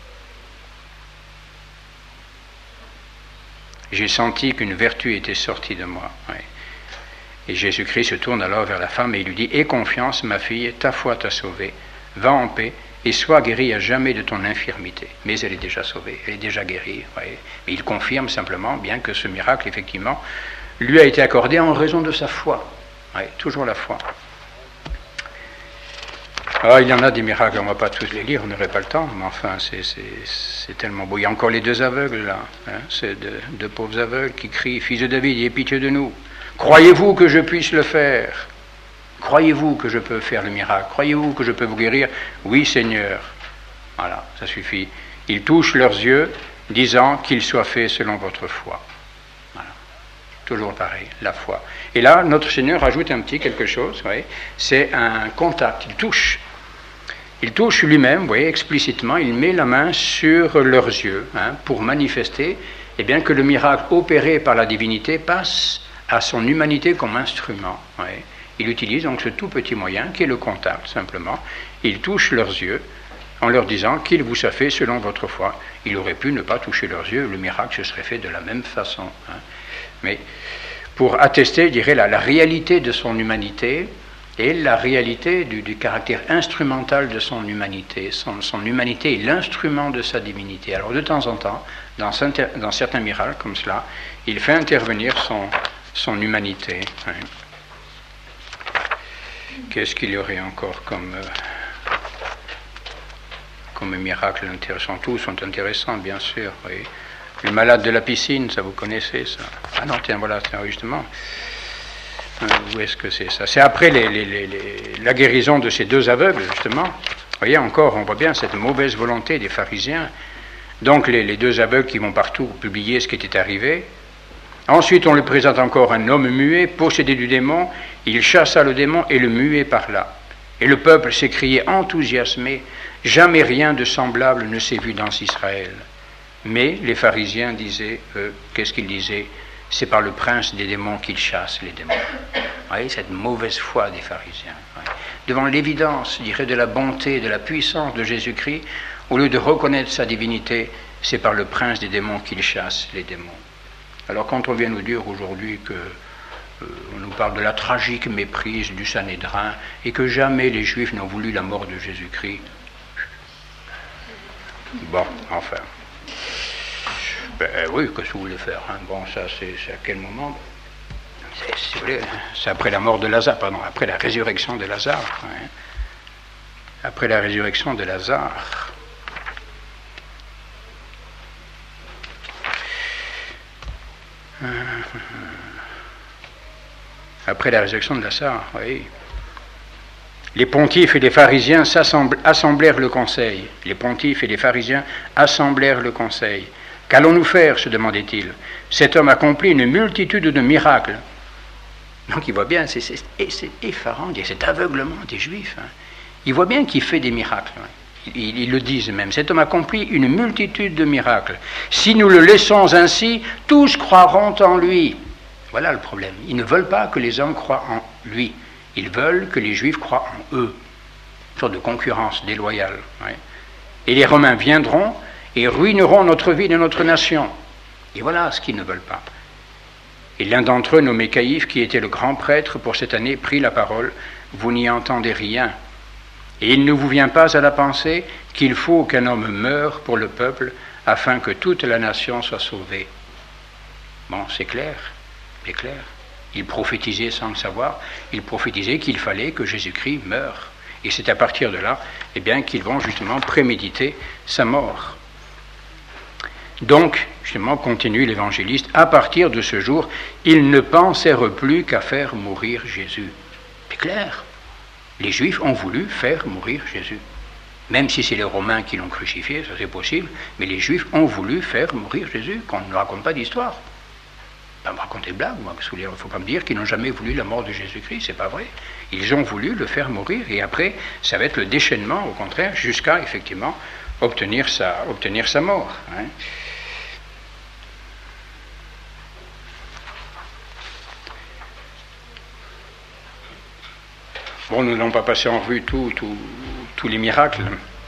J'ai senti qu'une vertu était sortie de moi. Et Jésus-Christ se tourne alors vers la femme et il lui dit, aie confiance, ma fille, ta foi t'a sauvée, va en paix et sois guérie à jamais de ton infirmité. Mais elle est déjà sauvée, elle est déjà guérie. Mais il confirme simplement bien que ce miracle, effectivement, lui a été accordé en raison de sa foi. Toujours la foi. Il y en a des miracles, on ne va pas tous les lire, on n'aurait pas le temps, mais enfin, c'est tellement beau. Il y a encore les deux aveugles, là. C'est deux pauvres aveugles qui crient, Fils de David, aie pitié de nous. Croyez-vous que je puisse le faire? Croyez-vous que je peux faire le miracle? Croyez-vous que je peux vous guérir? Oui, Seigneur. Voilà, ça suffit. Ils touchent leurs yeux, disant qu'il soit fait selon votre foi. Voilà. Toujours pareil, la foi. Et là, notre Seigneur ajoute un petit quelque chose, c'est un contact, il touche. Il touche lui-même, vous voyez, explicitement, il met la main sur leurs yeux, pour manifester que le miracle opéré par la divinité passe à son humanité comme instrument. Il utilise donc ce tout petit moyen qui est le contact, simplement. Il touche leurs yeux en leur disant qu'il vous a fait selon votre foi. Il aurait pu ne pas toucher leurs yeux, le miracle se serait fait de la même façon. Mais pour attester, je dirais, la réalité de son humanité et la réalité du caractère instrumental de son humanité. Son humanité est l'instrument de sa divinité. Alors de temps en temps, dans certains miracles comme cela, il fait intervenir son humanité. Qu'est-ce qu'il y aurait encore comme miracle intéressant? Tous sont intéressants, bien sûr. Le malade de la piscine, ça vous connaissez, ça? Ah non, tiens, voilà, justement. Où est-ce que c'est ça? C'est après la guérison de ces deux aveugles, justement. Vous voyez, encore, on voit bien cette mauvaise volonté des pharisiens. Donc, les deux aveugles qui vont partout publier ce qui était arrivé. Ensuite, on lui présente encore un homme muet, possédé du démon. Il chassa le démon et le muet parla. Et le peuple s'écriait enthousiasmé, « Jamais rien de semblable ne s'est vu dans Israël. » Mais les pharisiens disaient, qu'est-ce qu'ils disaient? C'est par le prince des démons qu'ils chassent les démons. Vous voyez, cette mauvaise foi des pharisiens. Devant l'évidence, je dirais, de la bonté, de la puissance de Jésus-Christ, au lieu de reconnaître sa divinité, c'est par le prince des démons qu'ils chassent les démons. Alors quand on vient nous dire aujourd'hui que on nous parle de la tragique méprise du Sanhédrin et que jamais les Juifs n'ont voulu la mort de Jésus-Christ, bon, enfin, oui, qu'est-ce que vous voulez faire? Bon, ça c'est à quel moment? C'est après la mort de Lazare, pardon, après la résurrection de Lazare. Après la résurrection de Lazare. Après la résurrection de Lazare, oui. Les pontifes et les pharisiens assemblèrent le conseil. Les pontifes et les pharisiens assemblèrent le conseil. Qu'allons-nous faire? Se demandait-il. Cet homme accomplit une multitude de miracles. Donc il voit bien, c'est effarant, cet aveuglement des Juifs. Il voit bien qu'il fait des miracles. Ils le disent même. Cet homme accomplit une multitude de miracles. Si nous le laissons ainsi, tous croiront en lui. Voilà le problème. Ils ne veulent pas que les hommes croient en lui. Ils veulent que les Juifs croient en eux. Une sorte de concurrence déloyale. Et les Romains viendront et ruineront notre vie et notre nation. Et voilà ce qu'ils ne veulent pas. Et l'un d'entre eux, nommé Caïphe, qui était le grand prêtre pour cette année, prit la parole. Vous n'y entendez rien. Et il ne vous vient pas à la pensée qu'il faut qu'un homme meure pour le peuple afin que toute la nation soit sauvée. Bon, c'est clair. C'est clair. Il prophétisait sans le savoir. Il prophétisait qu'il fallait que Jésus-Christ meure. Et c'est à partir de là qu'ils vont justement préméditer sa mort. Donc, justement, continue l'évangéliste, à partir de ce jour, ils ne pensèrent plus qu'à faire mourir Jésus. C'est clair. Les Juifs ont voulu faire mourir Jésus. Même si c'est les Romains qui l'ont crucifié, ça c'est possible, mais les Juifs ont voulu faire mourir Jésus, qu'on ne raconte pas d'histoire. Pas me raconter de blagues, moi, parce qu'il ne faut pas me dire qu'ils n'ont jamais voulu la mort de Jésus-Christ, c'est pas vrai. Ils ont voulu le faire mourir, et après, ça va être le déchaînement, au contraire, jusqu'à, effectivement, obtenir sa mort. Hein. Bon, nous n'allons pas passer en revue tous les miracles.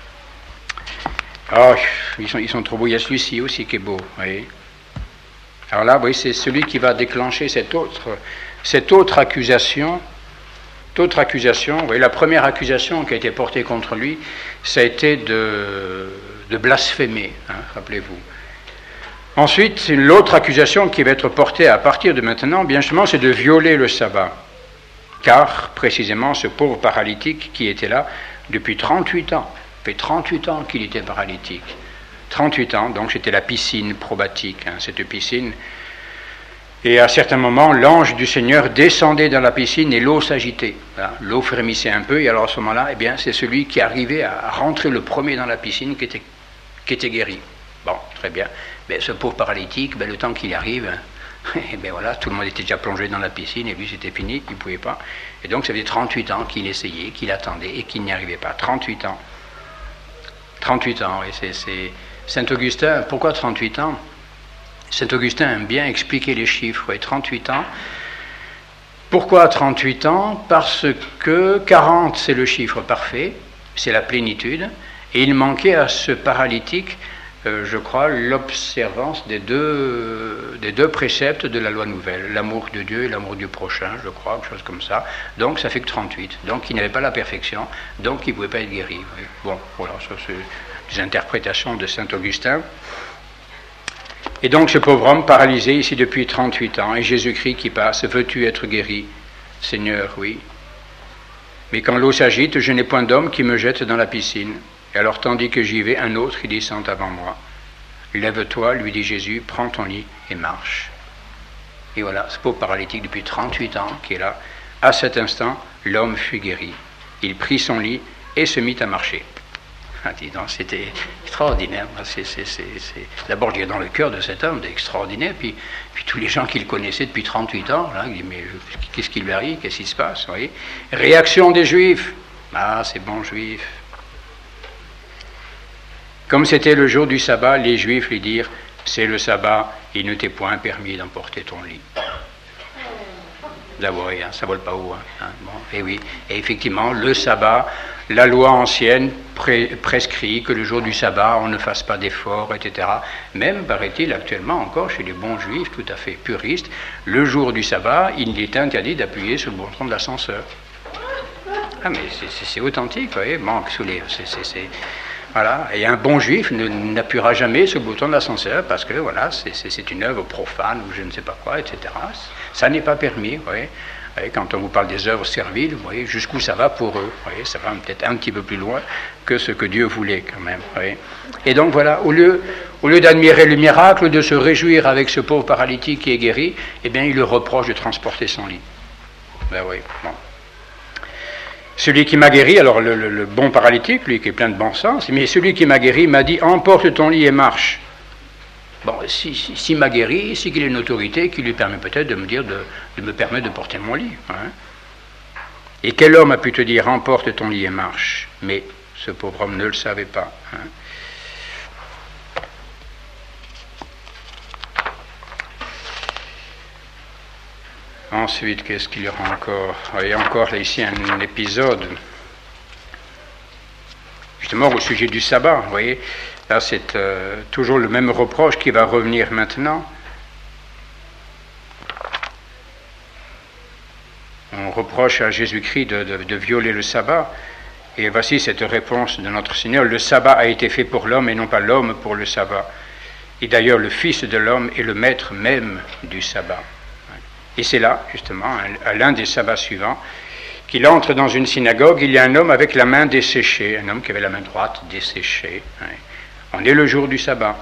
Oh, ils sont trop beaux. Il y a celui-ci aussi qui est beau. Oui. Alors là, oui, c'est celui qui va déclencher cette autre accusation. Oui, la première accusation qui a été portée contre lui, ça a été de blasphémer, hein, rappelez-vous. Ensuite, l'autre accusation qui va être portée à partir de maintenant, bien justement, c'est de violer le sabbat. Car, précisément, ce pauvre paralytique qui était là depuis 38 ans, ça fait 38 ans qu'il était paralytique. 38 ans, donc c'était la piscine probatique, hein, cette piscine. Et à certains moments, l'ange du Seigneur descendait dans la piscine et l'eau s'agitait. Voilà, l'eau frémissait un peu, et alors à ce moment-là, c'est celui qui arrivait à rentrer le premier dans la piscine qui était guéri. Bon, très bien. Mais ce pauvre paralytique, le temps qu'il arrive... Et bien voilà, tout le monde était déjà plongé dans la piscine et lui c'était fini, il ne pouvait pas. Et donc ça faisait 38 ans qu'il essayait, qu'il attendait et qu'il n'y arrivait pas. 38 ans. 38 ans, et c'est Saint-Augustin. Pourquoi 38 ans? Saint-Augustin aime bien expliquer les chiffres. Et 38 ans. Pourquoi 38 ans? Parce que 40 c'est le chiffre parfait, c'est la plénitude. Et il manquait à ce paralytique, je crois, l'observance des deux préceptes de la loi nouvelle, l'amour de Dieu et l'amour du prochain, je crois, quelque chose comme ça. Donc ça fait que 38. Donc il n'avait pas la perfection, donc il ne pouvait pas être guéri. Bon, voilà, ça c'est des interprétations de saint Augustin. Et donc ce pauvre homme paralysé ici depuis 38 ans, et Jésus-Christ qui passe, veux-tu être guéri? Seigneur, oui. Mais quand l'eau s'agite, je n'ai point d'homme qui me jette dans la piscine. Et alors, tandis que j'y vais, un autre qui descend avant moi. Lève-toi, lui dit Jésus, prends ton lit et marche. Et voilà, ce pauvre paralytique depuis 38 ans qui est là. À cet instant, l'homme fut guéri. Il prit son lit et se mit à marcher. Ah, dis donc, c'était extraordinaire. D'abord, je dirais dans le cœur de cet homme, c'est extraordinaire. Puis tous les gens qu'il connaissait depuis 38 ans, là, il dit, mais qu'est-ce qui lui arrive? Qu'est-ce qui se passe? Vous voyez? Réaction des Juifs. Ah, c'est bon, Juifs. Comme c'était le jour du sabbat, les Juifs lui dirent, c'est le sabbat, il ne t'est point permis d'emporter ton lit. D'abord, hein, ça vole pas haut. Hein, bon, et oui, et effectivement, le sabbat, la loi ancienne prescrit que le jour du sabbat, on ne fasse pas d'efforts, etc. Même, paraît-il, actuellement encore, chez les bons Juifs, tout à fait puristes, le jour du sabbat, il est interdit d'appuyer sur le bouton de l'ascenseur. Ah, mais c'est authentique, vous voyez, manque sous les... Voilà, et un bon juif n'appuiera jamais sur le bouton de l'ascenseur parce que voilà, c'est une œuvre profane ou je ne sais pas quoi, etc. Ça n'est pas permis, vous voyez. Quand on vous parle des œuvres serviles, vous voyez jusqu'où ça va pour eux. Vous voyez, ça va peut-être un petit peu plus loin que ce que Dieu voulait quand même. Vous voyez. Et donc voilà, au lieu d'admirer le miracle, de se réjouir avec ce pauvre paralytique qui est guéri, eh bien il lui reproche de transporter son lit. Ben oui, bon. Celui qui m'a guéri, alors le bon paralytique, lui qui est plein de bon sens, mais celui qui m'a guéri m'a dit « emporte ton lit et marche ». Bon, s'il m'a guéri, c'est qu'il a une autorité qui lui permet peut-être de me dire, de me permettre de porter mon lit. Hein. Et quel homme a pu te dire « emporte ton lit et marche » Mais ce pauvre homme ne le savait pas. Hein. Ensuite, qu'est-ce qu'il y aura encore? Il y a encore là, ici un épisode, justement au sujet du sabbat. Vous voyez, là c'est toujours le même reproche qui va revenir maintenant. On reproche à Jésus-Christ de violer le sabbat. Et voici cette réponse de notre Seigneur. Le sabbat a été fait pour l'homme et non pas l'homme pour le sabbat. Et d'ailleurs, le Fils de l'homme est le maître même du sabbat. Et c'est là, justement, à l'un des sabbats suivants, qu'il entre dans une synagogue, il y a un homme avec la main desséchée, un homme qui avait la main droite desséchée. On est le jour du sabbat.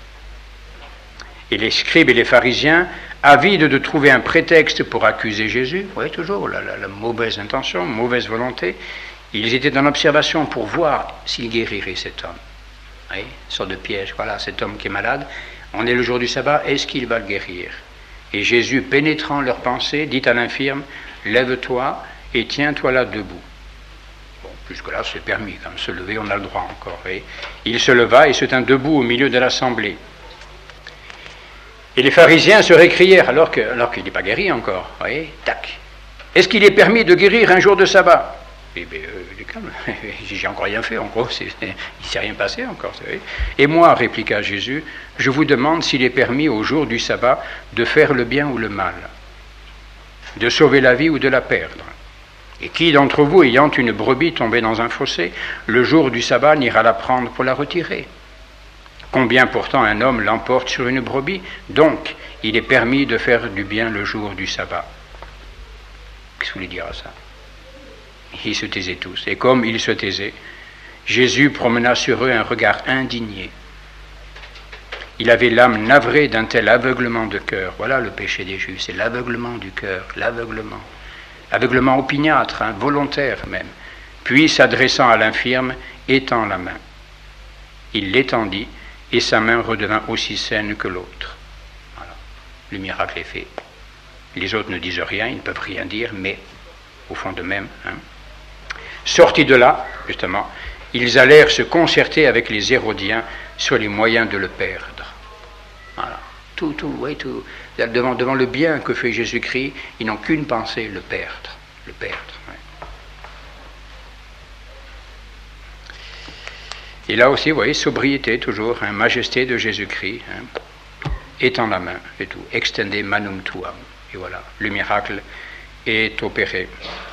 Et les scribes et les pharisiens, avides de trouver un prétexte pour accuser Jésus, vous voyez toujours la mauvaise intention, mauvaise volonté, ils étaient en observation pour voir s'il guérirait cet homme. Vous voyez, une sorte de piège, voilà, cet homme qui est malade, on est le jour du sabbat, est-ce qu'il va le guérir? Et Jésus, pénétrant leurs pensées, dit à l'infirme, lève-toi et tiens-toi là debout. Bon, jusque-là, c'est permis, quand même, se lever, on a le droit encore. Et il se leva et se tint debout au milieu de l'assemblée. Et les pharisiens se récrièrent, alors qu'il n'est pas guéri encore. Vous voyez, tac. Est-ce qu'il est permis de guérir un jour de sabbat? Eh bien, calme, j'ai encore rien fait, en gros, il ne s'est rien passé encore. Et moi, répliqua Jésus, je vous demande s'il est permis au jour du sabbat de faire le bien ou le mal, de sauver la vie ou de la perdre. Et qui d'entre vous, ayant une brebis tombée dans un fossé, le jour du sabbat n'ira la prendre pour la retirer? Combien pourtant un homme l'emporte sur une brebis? Donc, il est permis de faire du bien le jour du sabbat. Qu'est-ce que vous voulez dire à ça? Ils se taisaient tous. Et comme ils se taisaient, Jésus promena sur eux un regard indigné. Il avait l'âme navrée d'un tel aveuglement de cœur. Voilà le péché des Juifs, c'est l'aveuglement du cœur, l'aveuglement. Aveuglement opiniâtre, volontaire même. Puis, s'adressant à l'infirme, étend la main. Il l'étendit, et sa main redevint aussi saine que l'autre. Voilà. Le miracle est fait. Les autres ne disent rien, ils ne peuvent rien dire, mais au fond d'eux-mêmes. Sortis de là, justement, ils allèrent se concerter avec les Hérodiens sur les moyens de le perdre. Voilà. Tout, devant le bien que fait Jésus-Christ, ils n'ont qu'une pensée, le perdre. Le perdre. Et là aussi, vous voyez, sobriété toujours, majesté de Jésus-Christ, étend la main et tout, extende manum tuam. Et voilà, le miracle est opéré.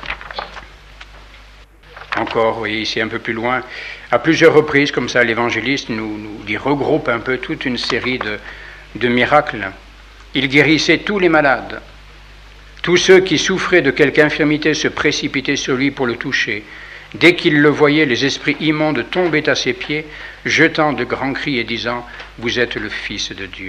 Encore, vous voyez, ici un peu plus loin, à plusieurs reprises, comme ça, l'évangéliste nous regroupe un peu toute une série de miracles. Il guérissait tous les malades. Tous ceux qui souffraient de quelque infirmité se précipitaient sur lui pour le toucher. Dès qu'ils le voyaient, les esprits immondes tombaient à ses pieds, jetant de grands cris et disant « Vous êtes le Fils de Dieu ».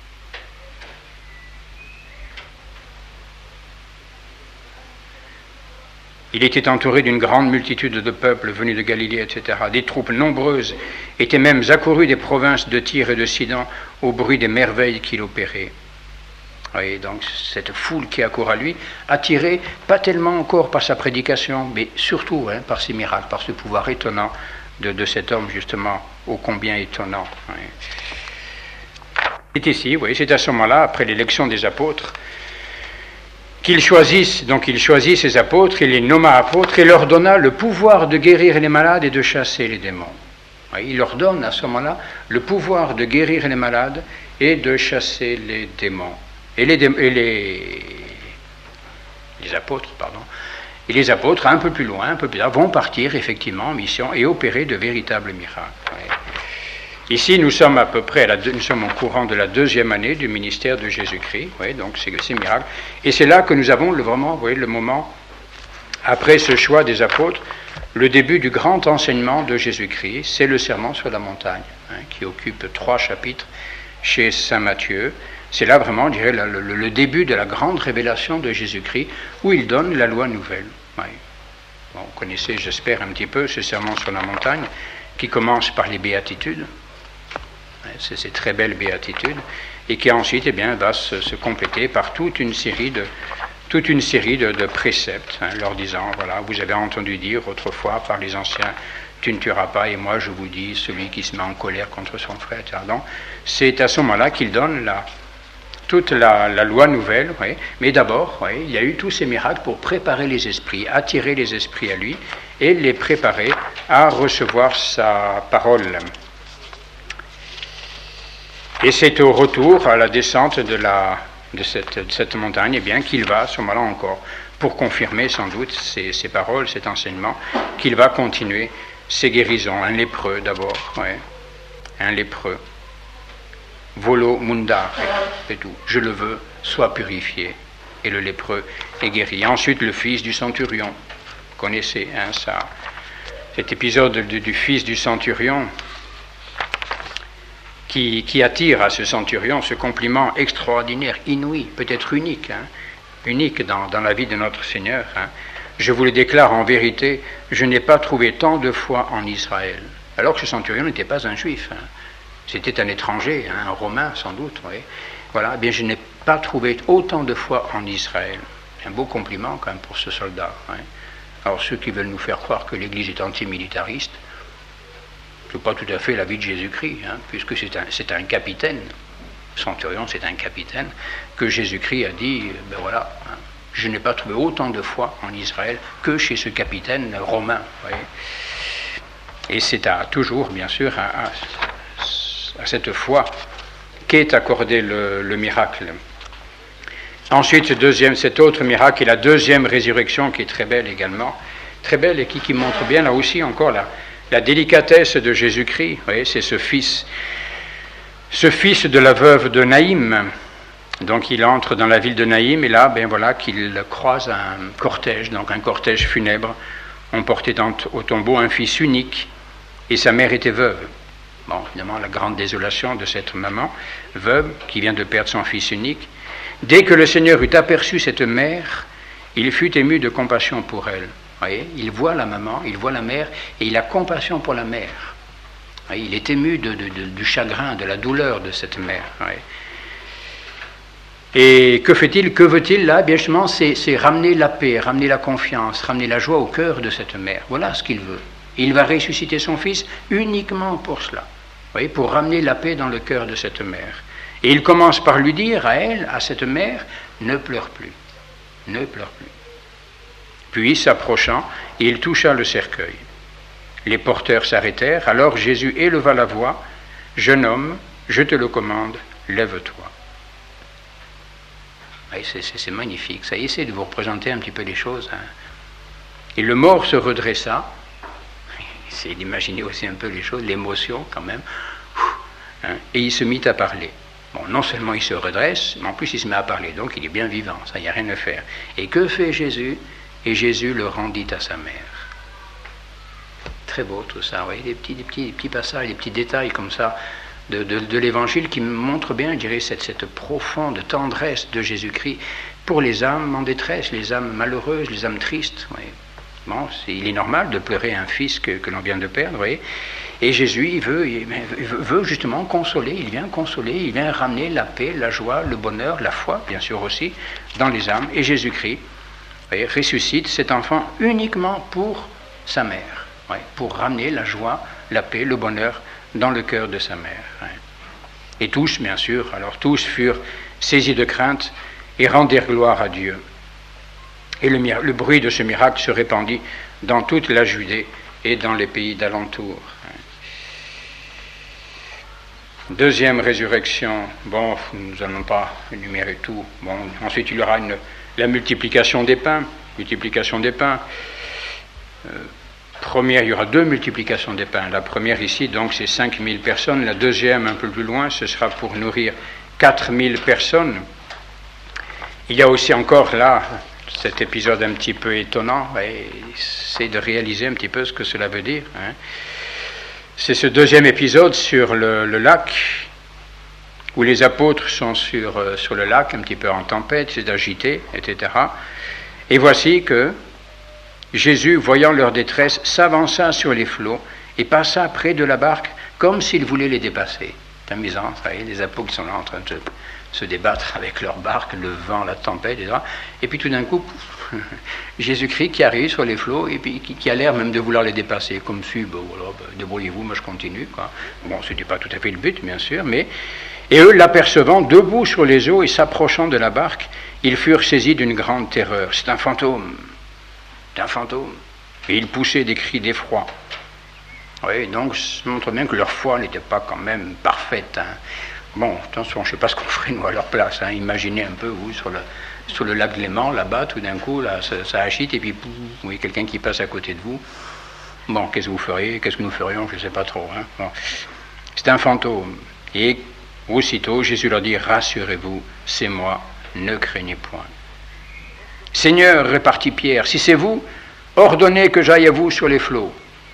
Il était entouré d'une grande multitude de peuples venus de Galilée, etc. Des troupes nombreuses étaient même accourues des provinces de Tyr et de Sidon au bruit des merveilles qu'il opérait. Et donc cette foule qui accourt à lui, attirée pas tellement encore par sa prédication, mais surtout par ses miracles, par ce pouvoir étonnant de cet homme justement, ô combien étonnant. C'est ici, c'est à ce moment-là, après l'élection des apôtres, qu'il choisit ses apôtres, il les nomma apôtres et leur donna le pouvoir de guérir les malades et de chasser les démons. Il leur donne à ce moment-là le pouvoir de guérir les malades et de chasser les démons. Et les apôtres, un peu plus loin, vont partir effectivement en mission et opérer de véritables miracles. Ici, nous sommes à peu près, nous sommes au courant de la 2e année du ministère de Jésus-Christ, donc c'est miracle. Et c'est là que nous avons le moment, après ce choix des apôtres, le début du grand enseignement de Jésus-Christ, c'est le sermon sur la montagne, qui occupe 3 chapitres chez saint Matthieu. C'est là vraiment, je dirais, le début de la grande révélation de Jésus-Christ, où il donne la loi nouvelle. Bon, vous connaissez, j'espère, un petit peu ce sermon sur la montagne, qui commence par les béatitudes, ces très belles béatitudes, et qui ensuite va se compléter par toute une série de préceptes, leur disant, voilà, vous avez entendu dire autrefois par les anciens, tu ne tueras pas, et moi je vous dis, celui qui se met en colère contre son frère, etc. Donc, c'est à ce moment-là qu'il donne toute la loi nouvelle, mais d'abord, il y a eu tous ces miracles pour préparer les esprits, attirer les esprits à lui, et les préparer à recevoir sa parole. Et c'est au retour, à la descente de cette montagne, qu'il va, à ce moment-là encore, pour confirmer sans doute ces paroles, cet enseignement, qu'il va continuer ses guérisons. Un lépreux d'abord, un lépreux. Volo mundare, c'est tout. Je le veux, sois purifié. Et le lépreux est guéri. Ensuite, le fils du centurion. connaissez ça, cet épisode du fils du centurion qui attire à ce centurion ce compliment extraordinaire, inouï, peut-être unique, unique dans la vie de notre Seigneur. Je vous le déclare en vérité, je n'ai pas trouvé tant de foi en Israël. Alors que ce centurion n'était pas un juif, c'était un étranger, un romain sans doute. Oui. Voilà, eh bien je n'ai pas trouvé autant de foi en Israël. Un beau compliment quand même pour ce soldat. Alors ceux qui veulent nous faire croire que l'Église est antimilitariste, ce n'est pas tout à fait la vie de Jésus-Christ, puisque c'est un capitaine, centurion c'est un capitaine, que Jésus-Christ a dit, ben voilà, je n'ai pas trouvé autant de foi en Israël que chez ce capitaine romain. Voyez. Et c'est toujours, bien sûr, à cette foi qu'est accordé le miracle. Ensuite, cet autre miracle est la deuxième résurrection qui est très belle également, très belle et qui montre bien là aussi encore la délicatesse de Jésus-Christ. Vous voyez, c'est ce fils de la veuve de Naïm. Donc il entre dans la ville de Naïm et là, ben voilà, qu'il croise un cortège, donc un cortège funèbre. On portait au tombeau un fils unique et sa mère était veuve. Bon, évidemment, la grande désolation de cette maman veuve qui vient de perdre son fils unique. Dès que le Seigneur eut aperçu cette mère, il fut ému de compassion pour elle. Vous voyez, il voit la maman, il voit la mère et il a compassion pour la mère. Vous voyez, il est ému du chagrin, de la douleur de cette mère. Vous voyez. Et que fait-il, que veut-il là? Bien justement, c'est ramener la paix, ramener la confiance, ramener la joie au cœur de cette mère. Voilà ce qu'il veut. Il va ressusciter son fils uniquement pour cela. Vous voyez, pour ramener la paix dans le cœur de cette mère. Et il commence par lui dire à elle, à cette mère, ne pleure plus, ne pleure plus. Puis, s'approchant, il toucha le cercueil. Les porteurs s'arrêtèrent, alors Jésus éleva la voix, « Jeune homme, je te le commande, lève-toi. » C'est magnifique, ça essaie de vous représenter un petit peu les choses. Et le mort se redressa, essayez d'imaginer aussi un peu les choses, l'émotion quand même, et il se mit à parler. Bon, non seulement il se redresse, mais en plus il se met à parler, donc il est bien vivant, ça, il n'y a rien à faire. Et que fait Jésus? Et Jésus le rendit à sa mère. Très beau tout ça, vous voyez, des petits passages, des petits détails comme ça de l'Évangile qui montrent bien, je dirais, cette profonde tendresse de Jésus-Christ pour les âmes en détresse, les âmes malheureuses, les âmes tristes. Vous voyez. Bon, il est normal de pleurer un fils que l'on vient de perdre, vous voyez. Et Jésus, il veut justement consoler, il vient ramener la paix, la joie, le bonheur, la foi, bien sûr aussi, dans les âmes. Et Jésus-Christ, vous voyez, ressuscite cet enfant uniquement pour sa mère, vous voyez, pour ramener la joie, la paix, le bonheur dans le cœur de sa mère. Et tous, bien sûr, alors tous furent saisis de crainte et rendirent gloire à Dieu. Et le bruit de ce miracle se répandit dans toute la Judée et dans les pays d'alentour. Deuxième résurrection, bon, nous n'allons pas énumérer tout. Bon, ensuite, il y aura la multiplication des pains. Première, il y aura 2 multiplications des pains. La première ici, donc, c'est 5000 personnes. La deuxième, un peu plus loin, ce sera pour nourrir 4000 personnes. Il y a aussi encore là cet épisode un petit peu étonnant, c'est de réaliser un petit peu ce que cela veut dire. C'est ce deuxième épisode sur le lac, où les apôtres sont sur le lac, un petit peu en tempête, c'est agité, etc. Et voici que Jésus, voyant leur détresse, s'avança sur les flots et passa près de la barque comme s'il voulait les dépasser. C'est amusant, vous voyez, les apôtres sont là en train de se débattre avec leur barque, le vent, la tempête, etc. Et puis tout d'un coup, Jésus-Christ qui arrive sur les flots et puis qui a l'air même de vouloir les dépasser, comme si, débrouillez-vous, moi je continue, quoi. Bon, ce n'était pas tout à fait le but, bien sûr, mais... Et eux, l'apercevant, debout sur les eaux et s'approchant de la barque, ils furent saisis d'une grande terreur. C'est un fantôme. C'est un fantôme. Et ils poussaient des cris d'effroi. Oui, donc ça montre bien que leur foi n'était pas quand même parfaite. Bon, attention, je ne sais pas ce qu'on ferait nous à leur place. Imaginez un peu, vous, sur le lac Léman, là-bas, tout d'un coup, là, ça agite, et puis, vous voyez quelqu'un qui passe à côté de vous. Bon, qu'est-ce que vous feriez? Qu'est-ce que nous ferions? Je ne sais pas trop. Bon. C'est un fantôme. Et aussitôt, Jésus leur dit, rassurez-vous, c'est moi, ne craignez point. Seigneur, repartit Pierre, si c'est vous, ordonnez que j'aille à vous sur les flots.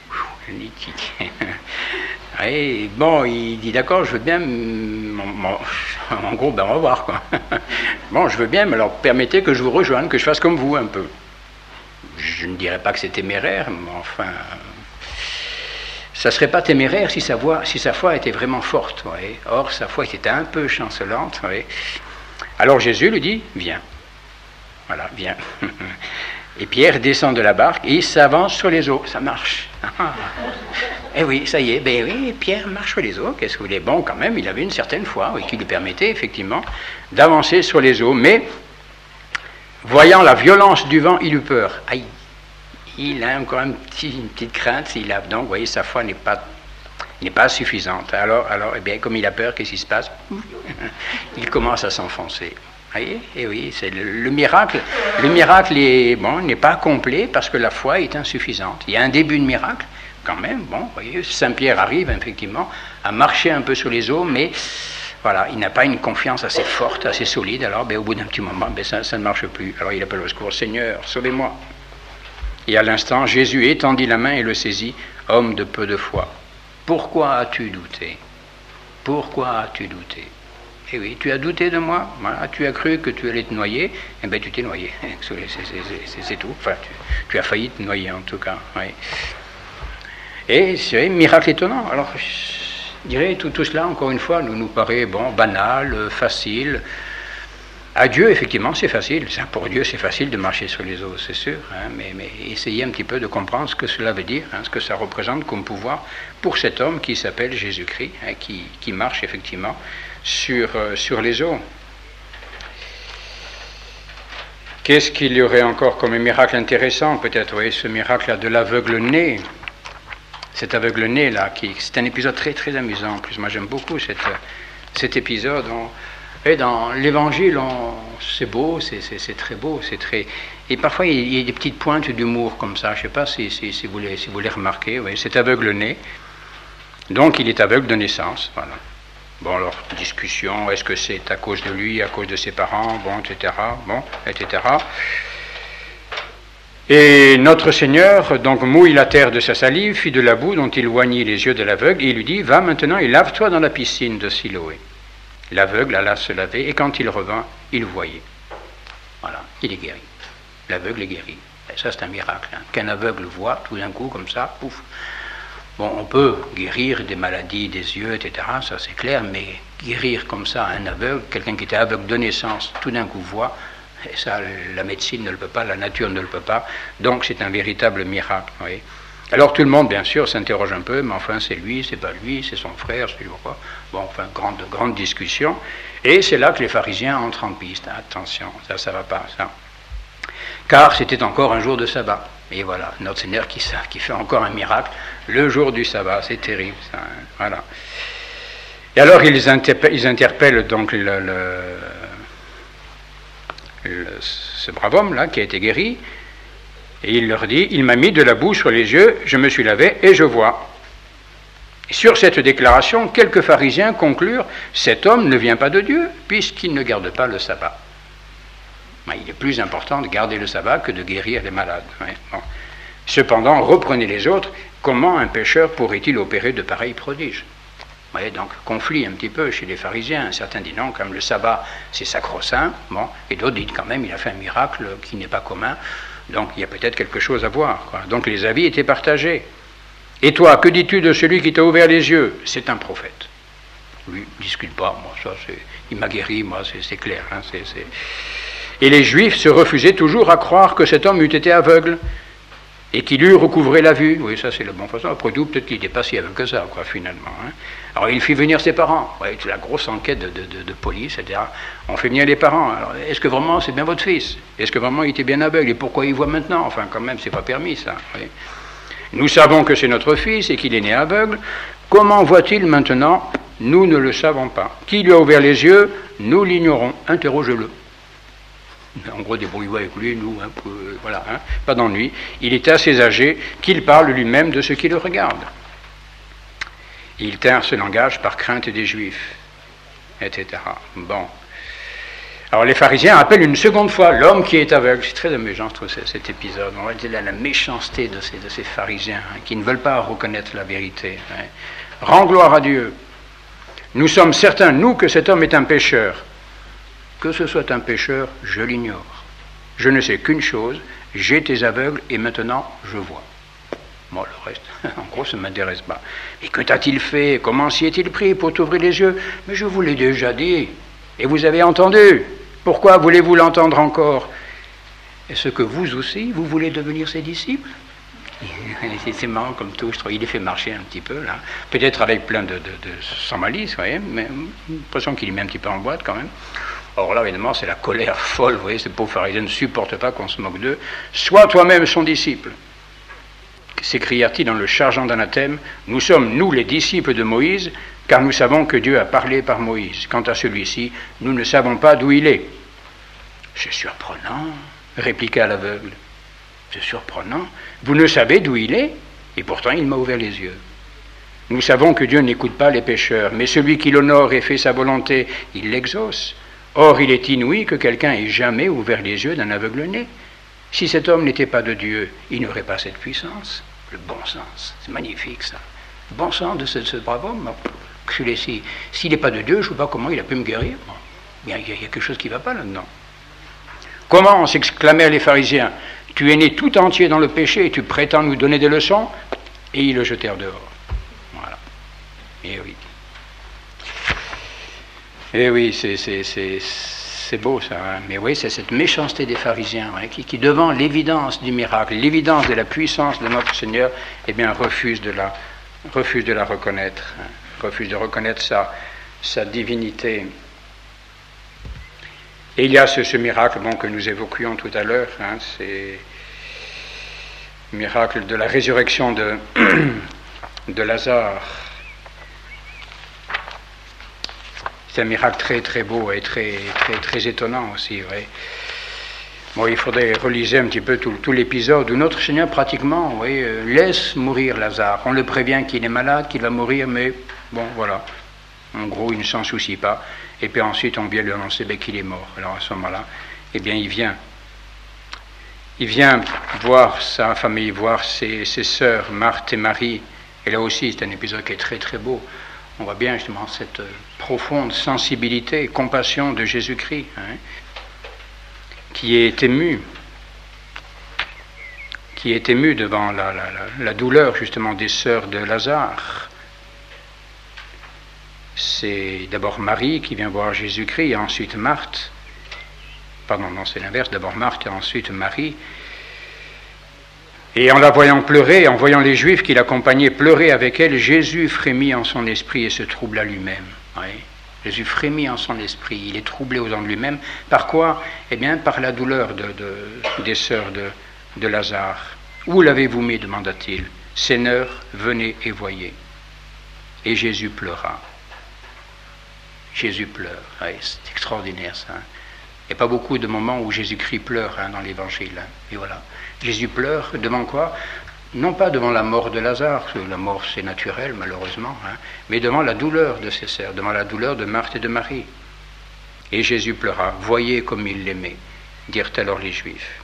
Et bon, il dit d'accord, je veux bien, en gros, ben on va voir quoi. Bon, je veux bien, mais alors permettez que je vous rejoigne, que je fasse comme vous un peu. Je ne dirais pas que c'est téméraire, mais enfin, ça ne serait pas téméraire si sa foi était vraiment forte. Ouais. Or, sa foi était un peu chancelante. Ouais. Alors Jésus lui dit, viens. Voilà, viens. Et Pierre descend de la barque et il s'avance sur les eaux. Ça marche. Eh oui, ça y est, ben oui, Pierre marche sur les eaux. Qu'est-ce que vous voulez? Bon, quand même, il avait une certaine foi, oui, qui lui permettait effectivement d'avancer sur les eaux. Mais, voyant la violence du vent, il eut peur. Aïe, il a encore une petite crainte. Donc, vous voyez, sa foi n'est pas suffisante. Alors, eh bien, comme il a peur, qu'est-ce qui se passe? Il commence à s'enfoncer. Voyez, et oui, c'est le miracle. Le miracle n'est pas complet parce que la foi est insuffisante. Il y a un début de miracle, quand même. Bon, vous voyez, Saint-Pierre arrive effectivement à marcher un peu sur les eaux, mais voilà, il n'a pas une confiance assez forte, assez solide. Alors, au bout d'un petit moment, ça ne marche plus. Alors, il appelle au secours, Seigneur, sauvez-moi. Et à l'instant, Jésus étendit la main et le saisit, homme de peu de foi. Pourquoi as-tu douté? Pourquoi as-tu douté? Eh oui, tu as douté de moi, voilà, tu as cru que tu allais te noyer, eh bien tu t'es noyé, c'est tout, enfin tu as failli te noyer en tout cas. Oui. Et c'est un miracle étonnant. Alors je dirais tout cela encore une fois nous paraît banal, facile. À Dieu effectivement c'est facile, pour Dieu c'est facile de marcher sur les eaux, c'est sûr, hein, mais essayez un petit peu de comprendre ce que cela veut dire, hein, ce que ça représente comme pouvoir pour cet homme qui s'appelle Jésus-Christ, hein, qui marche effectivement sur les eaux. Qu'est-ce qu'il y aurait encore comme un miracle intéressant? Peut-être, oui, ce miracle-là de l'aveugle-né. Cet aveugle-né-là, c'est un épisode très, très amusant. En plus, moi, j'aime beaucoup cet épisode. Et dans l'Évangile, c'est beau, c'est très beau, c'est très... Et parfois, il y a des petites pointes d'humour comme ça. Je ne sais pas si vous les remarquez. Oui, cet aveugle-né. Donc, il est aveugle de naissance, voilà. Bon, alors, discussion, est-ce que c'est à cause de lui, à cause de ses parents, etc. Et notre Seigneur, donc, mouille la terre de sa salive, fit de la boue dont il oignit les yeux de l'aveugle, et il lui dit, va maintenant et lave-toi dans la piscine de Siloé. L'aveugle alla se laver, et quand il revint, il voyait. Voilà, il est guéri. L'aveugle est guéri. Et ça, c'est un miracle, hein. Qu'un aveugle voit, tout d'un coup, comme ça, pouf. Bon, on peut guérir des maladies des yeux, etc., ça c'est clair, mais guérir comme ça un aveugle, quelqu'un qui était aveugle de naissance, tout d'un coup voit, et ça la médecine ne le peut pas, la nature ne le peut pas, donc c'est un véritable miracle. Oui. Alors tout le monde, bien sûr, s'interroge un peu, mais enfin c'est lui, c'est pas lui, c'est son frère, c'est quoi. Bon, enfin, grande discussion, et c'est là que les pharisiens entrent en piste. Attention, ça va pas, ça. Car c'était encore un jour de sabbat. Et voilà, notre Seigneur qui fait encore un miracle, le jour du sabbat, c'est terrible, ça, hein, voilà. Et alors ils interpellent donc ce brave homme-là qui a été guéri, et il leur dit, il m'a mis de la boue sur les yeux, je me suis lavé et je vois. Et sur cette déclaration, quelques pharisiens conclurent, cet homme ne vient pas de Dieu, puisqu'il ne garde pas le sabbat. Il est plus important de garder le sabbat que de guérir les malades. Ouais, bon. Cependant, reprenez les autres, comment un pécheur pourrait-il opérer de pareils prodiges? Ouais, donc, conflit un petit peu chez les pharisiens. Certains disent non, comme le sabbat, c'est sacro-saint, et d'autres disent quand même, il a fait un miracle qui n'est pas commun, donc il y a peut-être quelque chose à voir, quoi. Donc les avis étaient partagés. Et toi, que dis-tu de celui qui t'a ouvert les yeux? C'est un prophète. Lui, ne discute pas, il m'a guéri, moi, c'est clair, hein, Et les Juifs se refusaient toujours à croire que cet homme eût été aveugle et qu'il eût recouvré la vue. Oui, ça c'est la bonne façon. Après tout, peut-être qu'il n'était pas si aveugle que ça, quoi, finalement. Hein. Alors il fit venir ses parents. Ouais, c'est la grosse enquête de police, etc. On fait venir les parents. Alors, est-ce que vraiment c'est bien votre fils? Est-ce que vraiment il était bien aveugle? Et pourquoi il voit maintenant? Enfin, quand même, c'est pas permis, ça. Oui. Nous savons que c'est notre fils et qu'il est né aveugle. Comment voit-il maintenant? Nous ne le savons pas. Qui lui a ouvert les yeux? Nous l'ignorons. Interroge-le. En gros, débrouille-vous avec lui, nous, un peu, voilà, hein, pas d'ennui. Il est assez âgé qu'il parle lui-même de ce qui le regarde. Il tint ce langage par crainte des Juifs, etc. Bon. Alors les pharisiens appellent une seconde fois l'homme qui est aveugle. C'est très amusant, je trouve, cet épisode. On va dire la méchanceté de ces pharisiens qui ne veulent pas reconnaître la vérité. Rends gloire à Dieu. Nous sommes certains, nous, que cet homme est un pécheur. Que ce soit un pécheur, je l'ignore. Je ne sais qu'une chose, j'étais aveugle et maintenant je vois. Bon, le reste, en gros, ça ne m'intéresse pas. Et que t'a-t-il fait? Comment s'y est-il pris pour t'ouvrir les yeux? Mais je vous l'ai déjà dit. Et vous avez entendu. Pourquoi voulez-vous l'entendre encore? Est-ce que vous aussi, vous voulez devenir ses disciples? C'est marrant comme tout, je trouve. Il les fait marcher un petit peu, là. Peut-être avec plein de sans malice, vous voyez, mais j'ai l'impression qu'il les met un petit peu en boîte, quand même. Or là, évidemment, c'est la colère folle, vous voyez, ces pauvres pharisiens ne supportent pas qu'on se moque d'eux. Sois toi-même son disciple, s'écria-t-il dans le chargeant d'anathème. Nous sommes, nous, les disciples de Moïse, car nous savons que Dieu a parlé par Moïse. Quant à celui-ci, nous ne savons pas d'où il est. C'est surprenant, répliqua l'aveugle. C'est surprenant. Vous ne savez d'où il est, et pourtant il m'a ouvert les yeux. Nous savons que Dieu n'écoute pas les pécheurs, mais celui qui l'honore et fait sa volonté, il l'exauce. Or, il est inouï que quelqu'un ait jamais ouvert les yeux d'un aveugle-né. Si cet homme n'était pas de Dieu, il n'aurait pas cette puissance. Le bon sens, c'est magnifique ça. Le bon sens de ce brave homme. S'il n'est pas de Dieu, je ne vois pas comment il a pu me guérir. Bon, il y a quelque chose qui ne va pas là-dedans. Comment, s'exclamèrent les pharisiens, tu es né tout entier dans le péché et tu prétends nous donner des leçons? Et ils le jetèrent dehors. Voilà. Et oui. Et oui, c'est beau ça. Hein. Mais oui, c'est cette méchanceté des pharisiens hein, qui, devant l'évidence du miracle, l'évidence de la puissance de notre Seigneur, eh bien, refuse de la reconnaître. Hein, refuse de reconnaître sa divinité. Et il y a ce miracle que nous évoquions tout à l'heure, hein, c'est le miracle de la résurrection de Lazare. C'est un miracle très très beau et très très très étonnant aussi. Ouais. Bon, il faudrait reliser un petit peu tout l'épisode où notre Seigneur pratiquement laisse mourir Lazare. On le prévient qu'il est malade, qu'il va mourir, mais bon voilà. En gros, il ne s'en soucie pas. Et puis ensuite, on vient lui annoncer qu'il est mort. Alors à ce moment-là, eh bien, il vient voir sa famille, voir ses sœurs, Marthe et Marie. Et là aussi, c'est un épisode qui est très très beau. On voit bien justement cette profonde sensibilité et compassion de Jésus-Christ, hein, qui est ému devant la douleur justement des sœurs de Lazare. C'est d'abord Marie qui vient voir Jésus-Christ, et ensuite Marthe. Pardon, non, c'est l'inverse, d'abord Marthe et ensuite Marie. Et en la voyant pleurer, en voyant les Juifs qui l'accompagnaient pleurer avec elle, Jésus frémit en son esprit et se troubla lui-même. Oui. Jésus frémit en son esprit, il est troublé au dedans de lui-même. Par quoi? Eh bien, par la douleur des sœurs de Lazare. Où l'avez-vous mis? Demanda-t-il. Seigneur, venez et voyez. Et Jésus pleura. Jésus pleure. Oui, c'est extraordinaire ça. Il n'y a pas beaucoup de moments où Jésus-Christ pleure dans l'Évangile. Hein. Et voilà. Jésus pleure devant quoi? Non pas devant la mort de Lazare, parce que la mort c'est naturel malheureusement, hein, mais devant la douleur de ses sœurs, devant la douleur de Marthe et de Marie. Et Jésus pleura. Voyez comme il l'aimait, dirent alors les Juifs.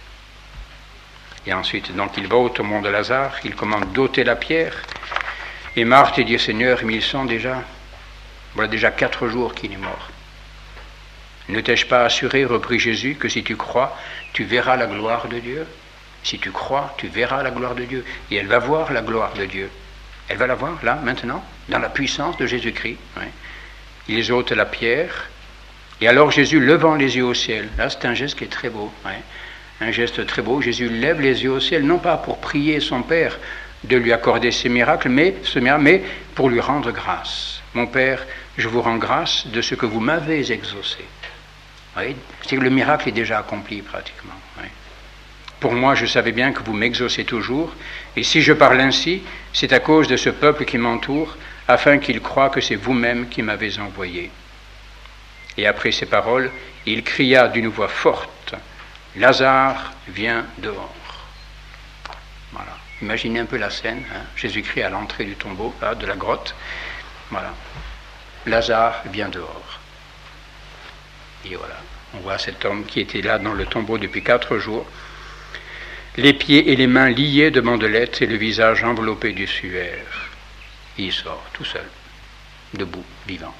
Et ensuite, donc il va au tombeau de Lazare, il commande d'ôter la pierre, et Marthe dit Seigneur, mais ils sont voilà déjà 4 jours qu'il est mort. Ne t'ai-je pas assuré, reprit Jésus, que si tu crois, tu verras la gloire de Dieu? Si tu crois, tu verras la gloire de Dieu. Et elle va voir la gloire de Dieu. Elle va la voir, là, maintenant, dans la puissance de Jésus-Christ. Oui. Ils ôtent la pierre, et alors Jésus, levant les yeux au ciel, là c'est un geste qui est très beau. Oui. Un geste très beau, Jésus lève les yeux au ciel, non pas pour prier son Père de lui accorder ces miracles, mais pour lui rendre grâce. Mon Père, je vous rends grâce de ce que vous m'avez exaucé. Oui, c'est que le miracle est déjà accompli pratiquement. Oui. Pour moi, je savais bien que vous m'exaucez toujours, et si je parle ainsi, c'est à cause de ce peuple qui m'entoure, afin qu'il croie que c'est vous-même qui m'avez envoyé. Et après ces paroles, il cria d'une voix forte, « Lazare, viens dehors !» Voilà. Imaginez un peu la scène, hein. Jésus-Christ à l'entrée du tombeau, là, de la grotte. Voilà. Lazare, viens dehors. Et voilà. On voit cet homme qui était là dans le tombeau depuis 4 jours, les pieds et les mains liés de bandelettes et le visage enveloppé de sueur. Il sort tout seul, debout, vivant.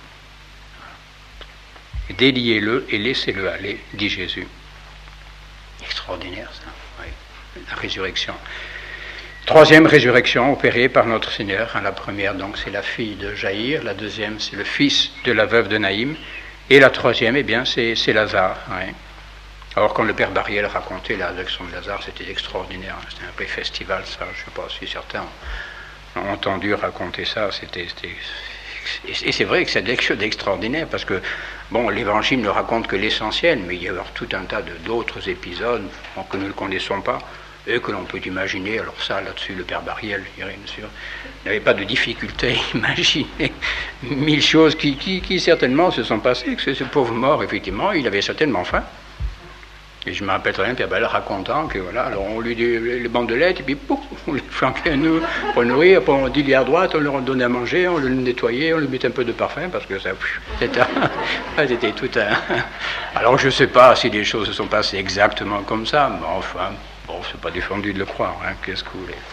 Déliez-le et laissez-le aller, dit Jésus. Extraordinaire ça, oui. La résurrection. Troisième résurrection opérée par notre Seigneur. La première, donc, c'est la fille de Jaïr. La deuxième, c'est le fils de la veuve de Naïm. Et la troisième, eh bien, c'est Lazare. Oui. Alors, quand le père Bariel racontait la résurrection de Lazare, c'était extraordinaire. C'était un vrai festival, ça. Je ne sais pas si certains ont entendu raconter ça. Et c'est vrai que c'est quelque chose d'extraordinaire, parce que, bon, l'Évangile ne raconte que l'essentiel, mais il y a tout un tas d'autres épisodes que nous ne connaissons pas, et que l'on peut imaginer. Alors ça, là-dessus, le père Bariel, je dirais, bien sûr, n'avait pas de difficulté à imaginer 1000 choses qui certainement se sont passées, que ce pauvre mort, effectivement, il avait certainement faim. Et je me rappelle très bien Pierre Bariel racontant que, voilà, alors on lui dit les bandelettes, et puis pouf, on les flanquait à nous pour nourrir, après on dit à droite, on leur donnait à manger, on le nettoyait, on lui mettait un peu de parfum, parce que ça, c'était tout un... Alors je ne sais pas si les choses se sont passées exactement comme ça, mais enfin, bon, c'est pas défendu de le croire, hein, qu'est-ce que vous voulez.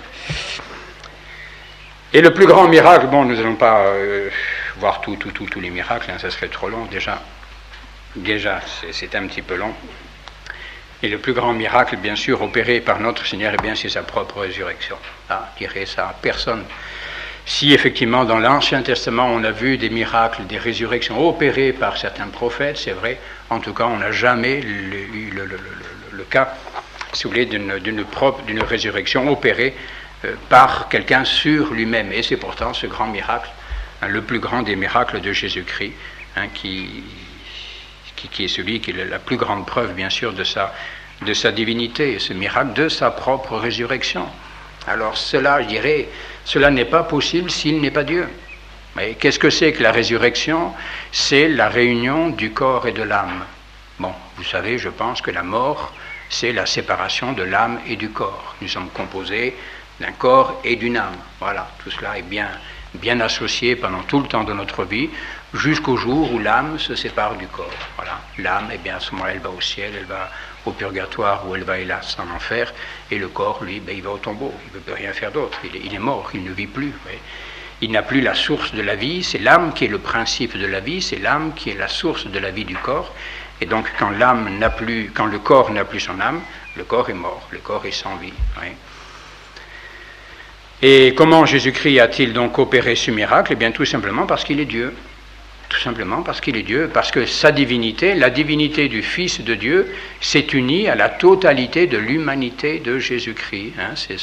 Et le plus grand miracle, bon, nous n'allons pas voir tous les miracles, hein, ça serait trop long déjà. Déjà, c'est un petit peu long. Et le plus grand miracle, bien sûr, opéré par notre Seigneur, eh bien, c'est sa propre résurrection. Ah, je dirais ça à personne. Si effectivement, dans l'Ancien Testament, on a vu des miracles, des résurrections opérées par certains prophètes, c'est vrai, en tout cas, on n'a jamais eu le cas, si vous voulez, d'une résurrection opérée par quelqu'un sur lui-même. Et c'est pourtant ce grand miracle, hein, le plus grand des miracles de Jésus-Christ, hein, qui est celui qui est la plus grande preuve, bien sûr, de sa divinité, ce miracle de sa propre résurrection. Alors cela, je dirais, cela n'est pas possible s'il n'est pas Dieu. Mais qu'est-ce que c'est que la résurrection? C'est la réunion du corps et de l'âme. Bon, vous savez, je pense que la mort, c'est la séparation de l'âme et du corps. Nous sommes composés d'un corps et d'une âme. Voilà, tout cela est bien associé pendant tout le temps de notre vie, jusqu'au jour où l'âme se sépare du corps. Voilà. L'âme, eh bien, à ce moment-là, elle va au ciel, elle va au purgatoire, où elle va, hélas, en enfer, et le corps, lui, il va au tombeau. Il ne peut rien faire d'autre. Il est mort, il ne vit plus. Oui. Il n'a plus la source de la vie. C'est l'âme qui est le principe de la vie, c'est l'âme qui est la source de la vie du corps. Et donc, quand le corps n'a plus son âme, le corps est mort, le corps est sans vie. Oui. Et comment Jésus-Christ a-t-il donc opéré ce miracle? Eh bien, tout simplement parce qu'il est Dieu. Tout simplement parce qu'il est Dieu, parce que sa divinité, la divinité du Fils de Dieu, s'est unie à la totalité de l'humanité de Jésus-Christ. Hein, c'est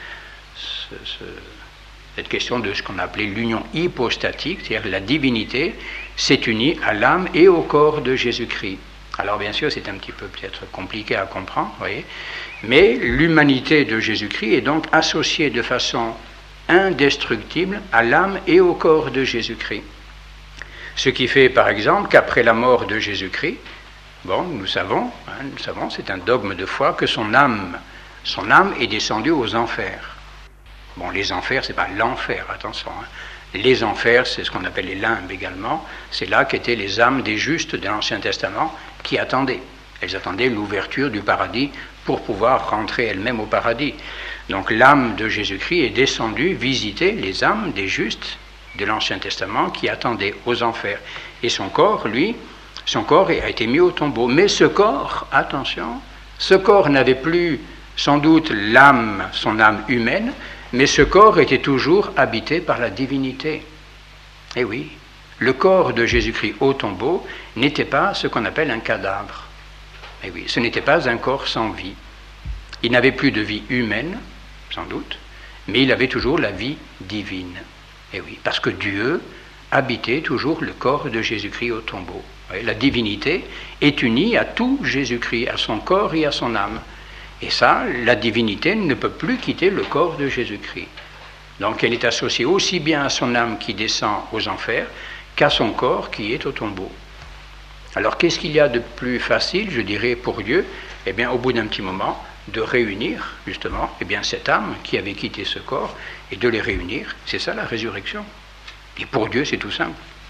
cette question de ce qu'on appelait l'union hypostatique, c'est-à-dire la divinité s'est unie à l'âme et au corps de Jésus-Christ. Alors bien sûr, c'est un petit peu peut-être compliqué à comprendre, vous voyez, mais l'humanité de Jésus-Christ est donc associée de façon indestructible à l'âme et au corps de Jésus-Christ. Ce qui fait, par exemple, qu'après la mort de Jésus-Christ, bon, nous savons, c'est un dogme de foi, que son âme est descendue aux enfers. Bon, les enfers, c'est pas l'enfer, attention. Hein. Les enfers, c'est ce qu'on appelle les limbes également. C'est là qu'étaient les âmes des justes de l'Ancien Testament qui attendaient. Elles attendaient l'ouverture du paradis pour pouvoir rentrer elles-mêmes au paradis. Donc l'âme de Jésus-Christ est descendue visiter les âmes des justes de l'Ancien Testament qui attendaient aux enfers. Et son corps a été mis au tombeau. Mais ce corps, attention, ce corps n'avait plus sans doute son âme humaine, mais ce corps était toujours habité par la divinité. Et oui, le corps de Jésus-Christ au tombeau n'était pas ce qu'on appelle un cadavre. Et oui, ce n'était pas un corps sans vie. Il n'avait plus de vie humaine, sans doute, mais il avait toujours la vie divine. Et oui, parce que Dieu habitait toujours le corps de Jésus-Christ au tombeau. La divinité est unie à tout Jésus-Christ, à son corps et à son âme. Et ça, la divinité ne peut plus quitter le corps de Jésus-Christ. Donc elle est associée aussi bien à son âme qui descend aux enfers qu'à son corps qui est au tombeau. Alors qu'est-ce qu'il y a de plus facile, je dirais, pour Dieu? Eh bien, au bout d'un petit moment, de réunir, justement, eh bien, cette âme qui avait quitté ce corps, et de les réunir. C'est ça la résurrection. Et pour Dieu, c'est tout simple.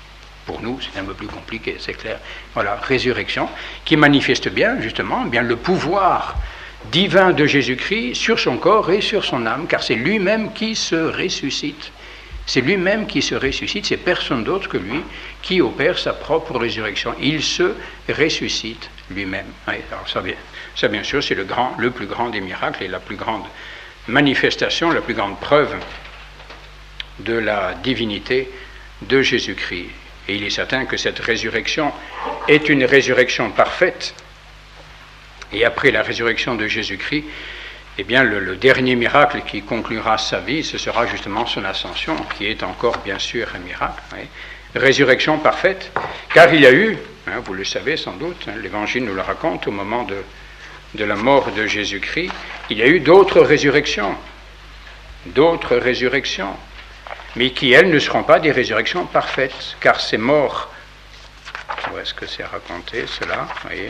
Pour nous, c'est un peu plus compliqué, c'est clair. Voilà, résurrection, qui manifeste bien, justement, bien le pouvoir divin de Jésus-Christ sur son corps et sur son âme, car c'est lui-même qui se ressuscite. C'est lui-même qui se ressuscite, c'est personne d'autre que lui qui opère sa propre résurrection. Il se ressuscite lui-même. Oui, alors ça, bien sûr, c'est le plus grand des miracles et la plus grande manifestation, la plus grande preuve de la divinité de Jésus-Christ. Et il est certain que cette résurrection est une résurrection parfaite. Et après la résurrection de Jésus-Christ, eh bien, le dernier miracle qui conclura sa vie, ce sera justement son ascension, qui est encore, bien sûr, un miracle. Oui. Résurrection parfaite, car il y a eu, vous le savez sans doute, l'Évangile nous le raconte, au moment de la mort de Jésus-Christ, il y a eu d'autres résurrections, mais qui, elles, ne seront pas des résurrections parfaites, car ces morts, où est-ce que c'est raconté, cela, voyez.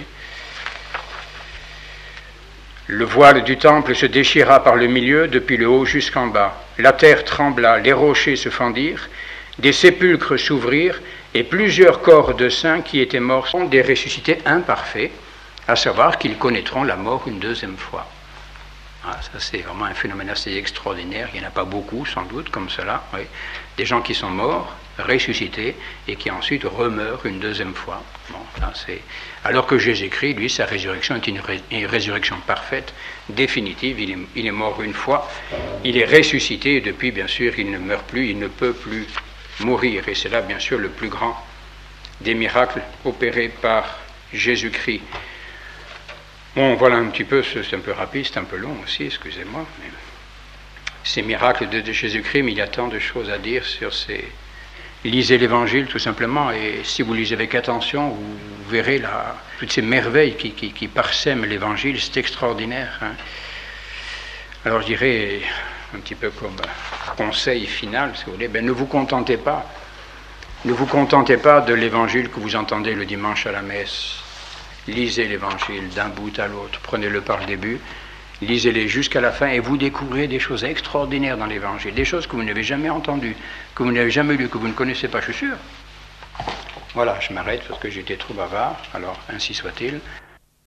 Le voile du temple se déchira par le milieu, depuis le haut jusqu'en bas. La terre trembla, les rochers se fendirent, des sépulcres s'ouvrirent, et plusieurs corps de saints qui étaient morts sont des ressuscités imparfaits, à savoir qu'ils connaîtront la mort une deuxième fois. Ah, ça, c'est vraiment un phénomène assez extraordinaire. Il n'y en a pas beaucoup, sans doute, comme cela. Oui. Des gens qui sont morts, ressuscités, et qui ensuite remeurent une deuxième fois. Bon, là, alors que Jésus-Christ, lui, sa résurrection est une résurrection parfaite, définitive. Il est mort une fois, il est ressuscité, et depuis, bien sûr, il ne meurt plus, il ne peut plus mourir. Et c'est là, bien sûr, le plus grand des miracles opérés par Jésus-Christ. Bon, voilà un petit peu, c'est un peu rapide, c'est un peu long aussi, excusez-moi. Mais ces miracles de Jésus-Christ, mais il y a tant de choses à dire sur ces... Lisez l'Évangile tout simplement, et si vous lisez avec attention, vous verrez là, toutes ces merveilles qui parsèment l'Évangile, c'est extraordinaire. Hein. Alors je dirais, un petit peu comme conseil final, si vous voulez, ne vous contentez pas de l'Évangile que vous entendez le dimanche à la messe. Lisez l'Évangile d'un bout à l'autre, prenez-le par le début, lisez-les jusqu'à la fin et vous découvrez des choses extraordinaires dans l'Évangile, des choses que vous n'avez jamais entendues, que vous n'avez jamais lues, que vous ne connaissez pas, je suis sûr. Voilà, je m'arrête parce que j'étais trop bavard, alors ainsi soit-il.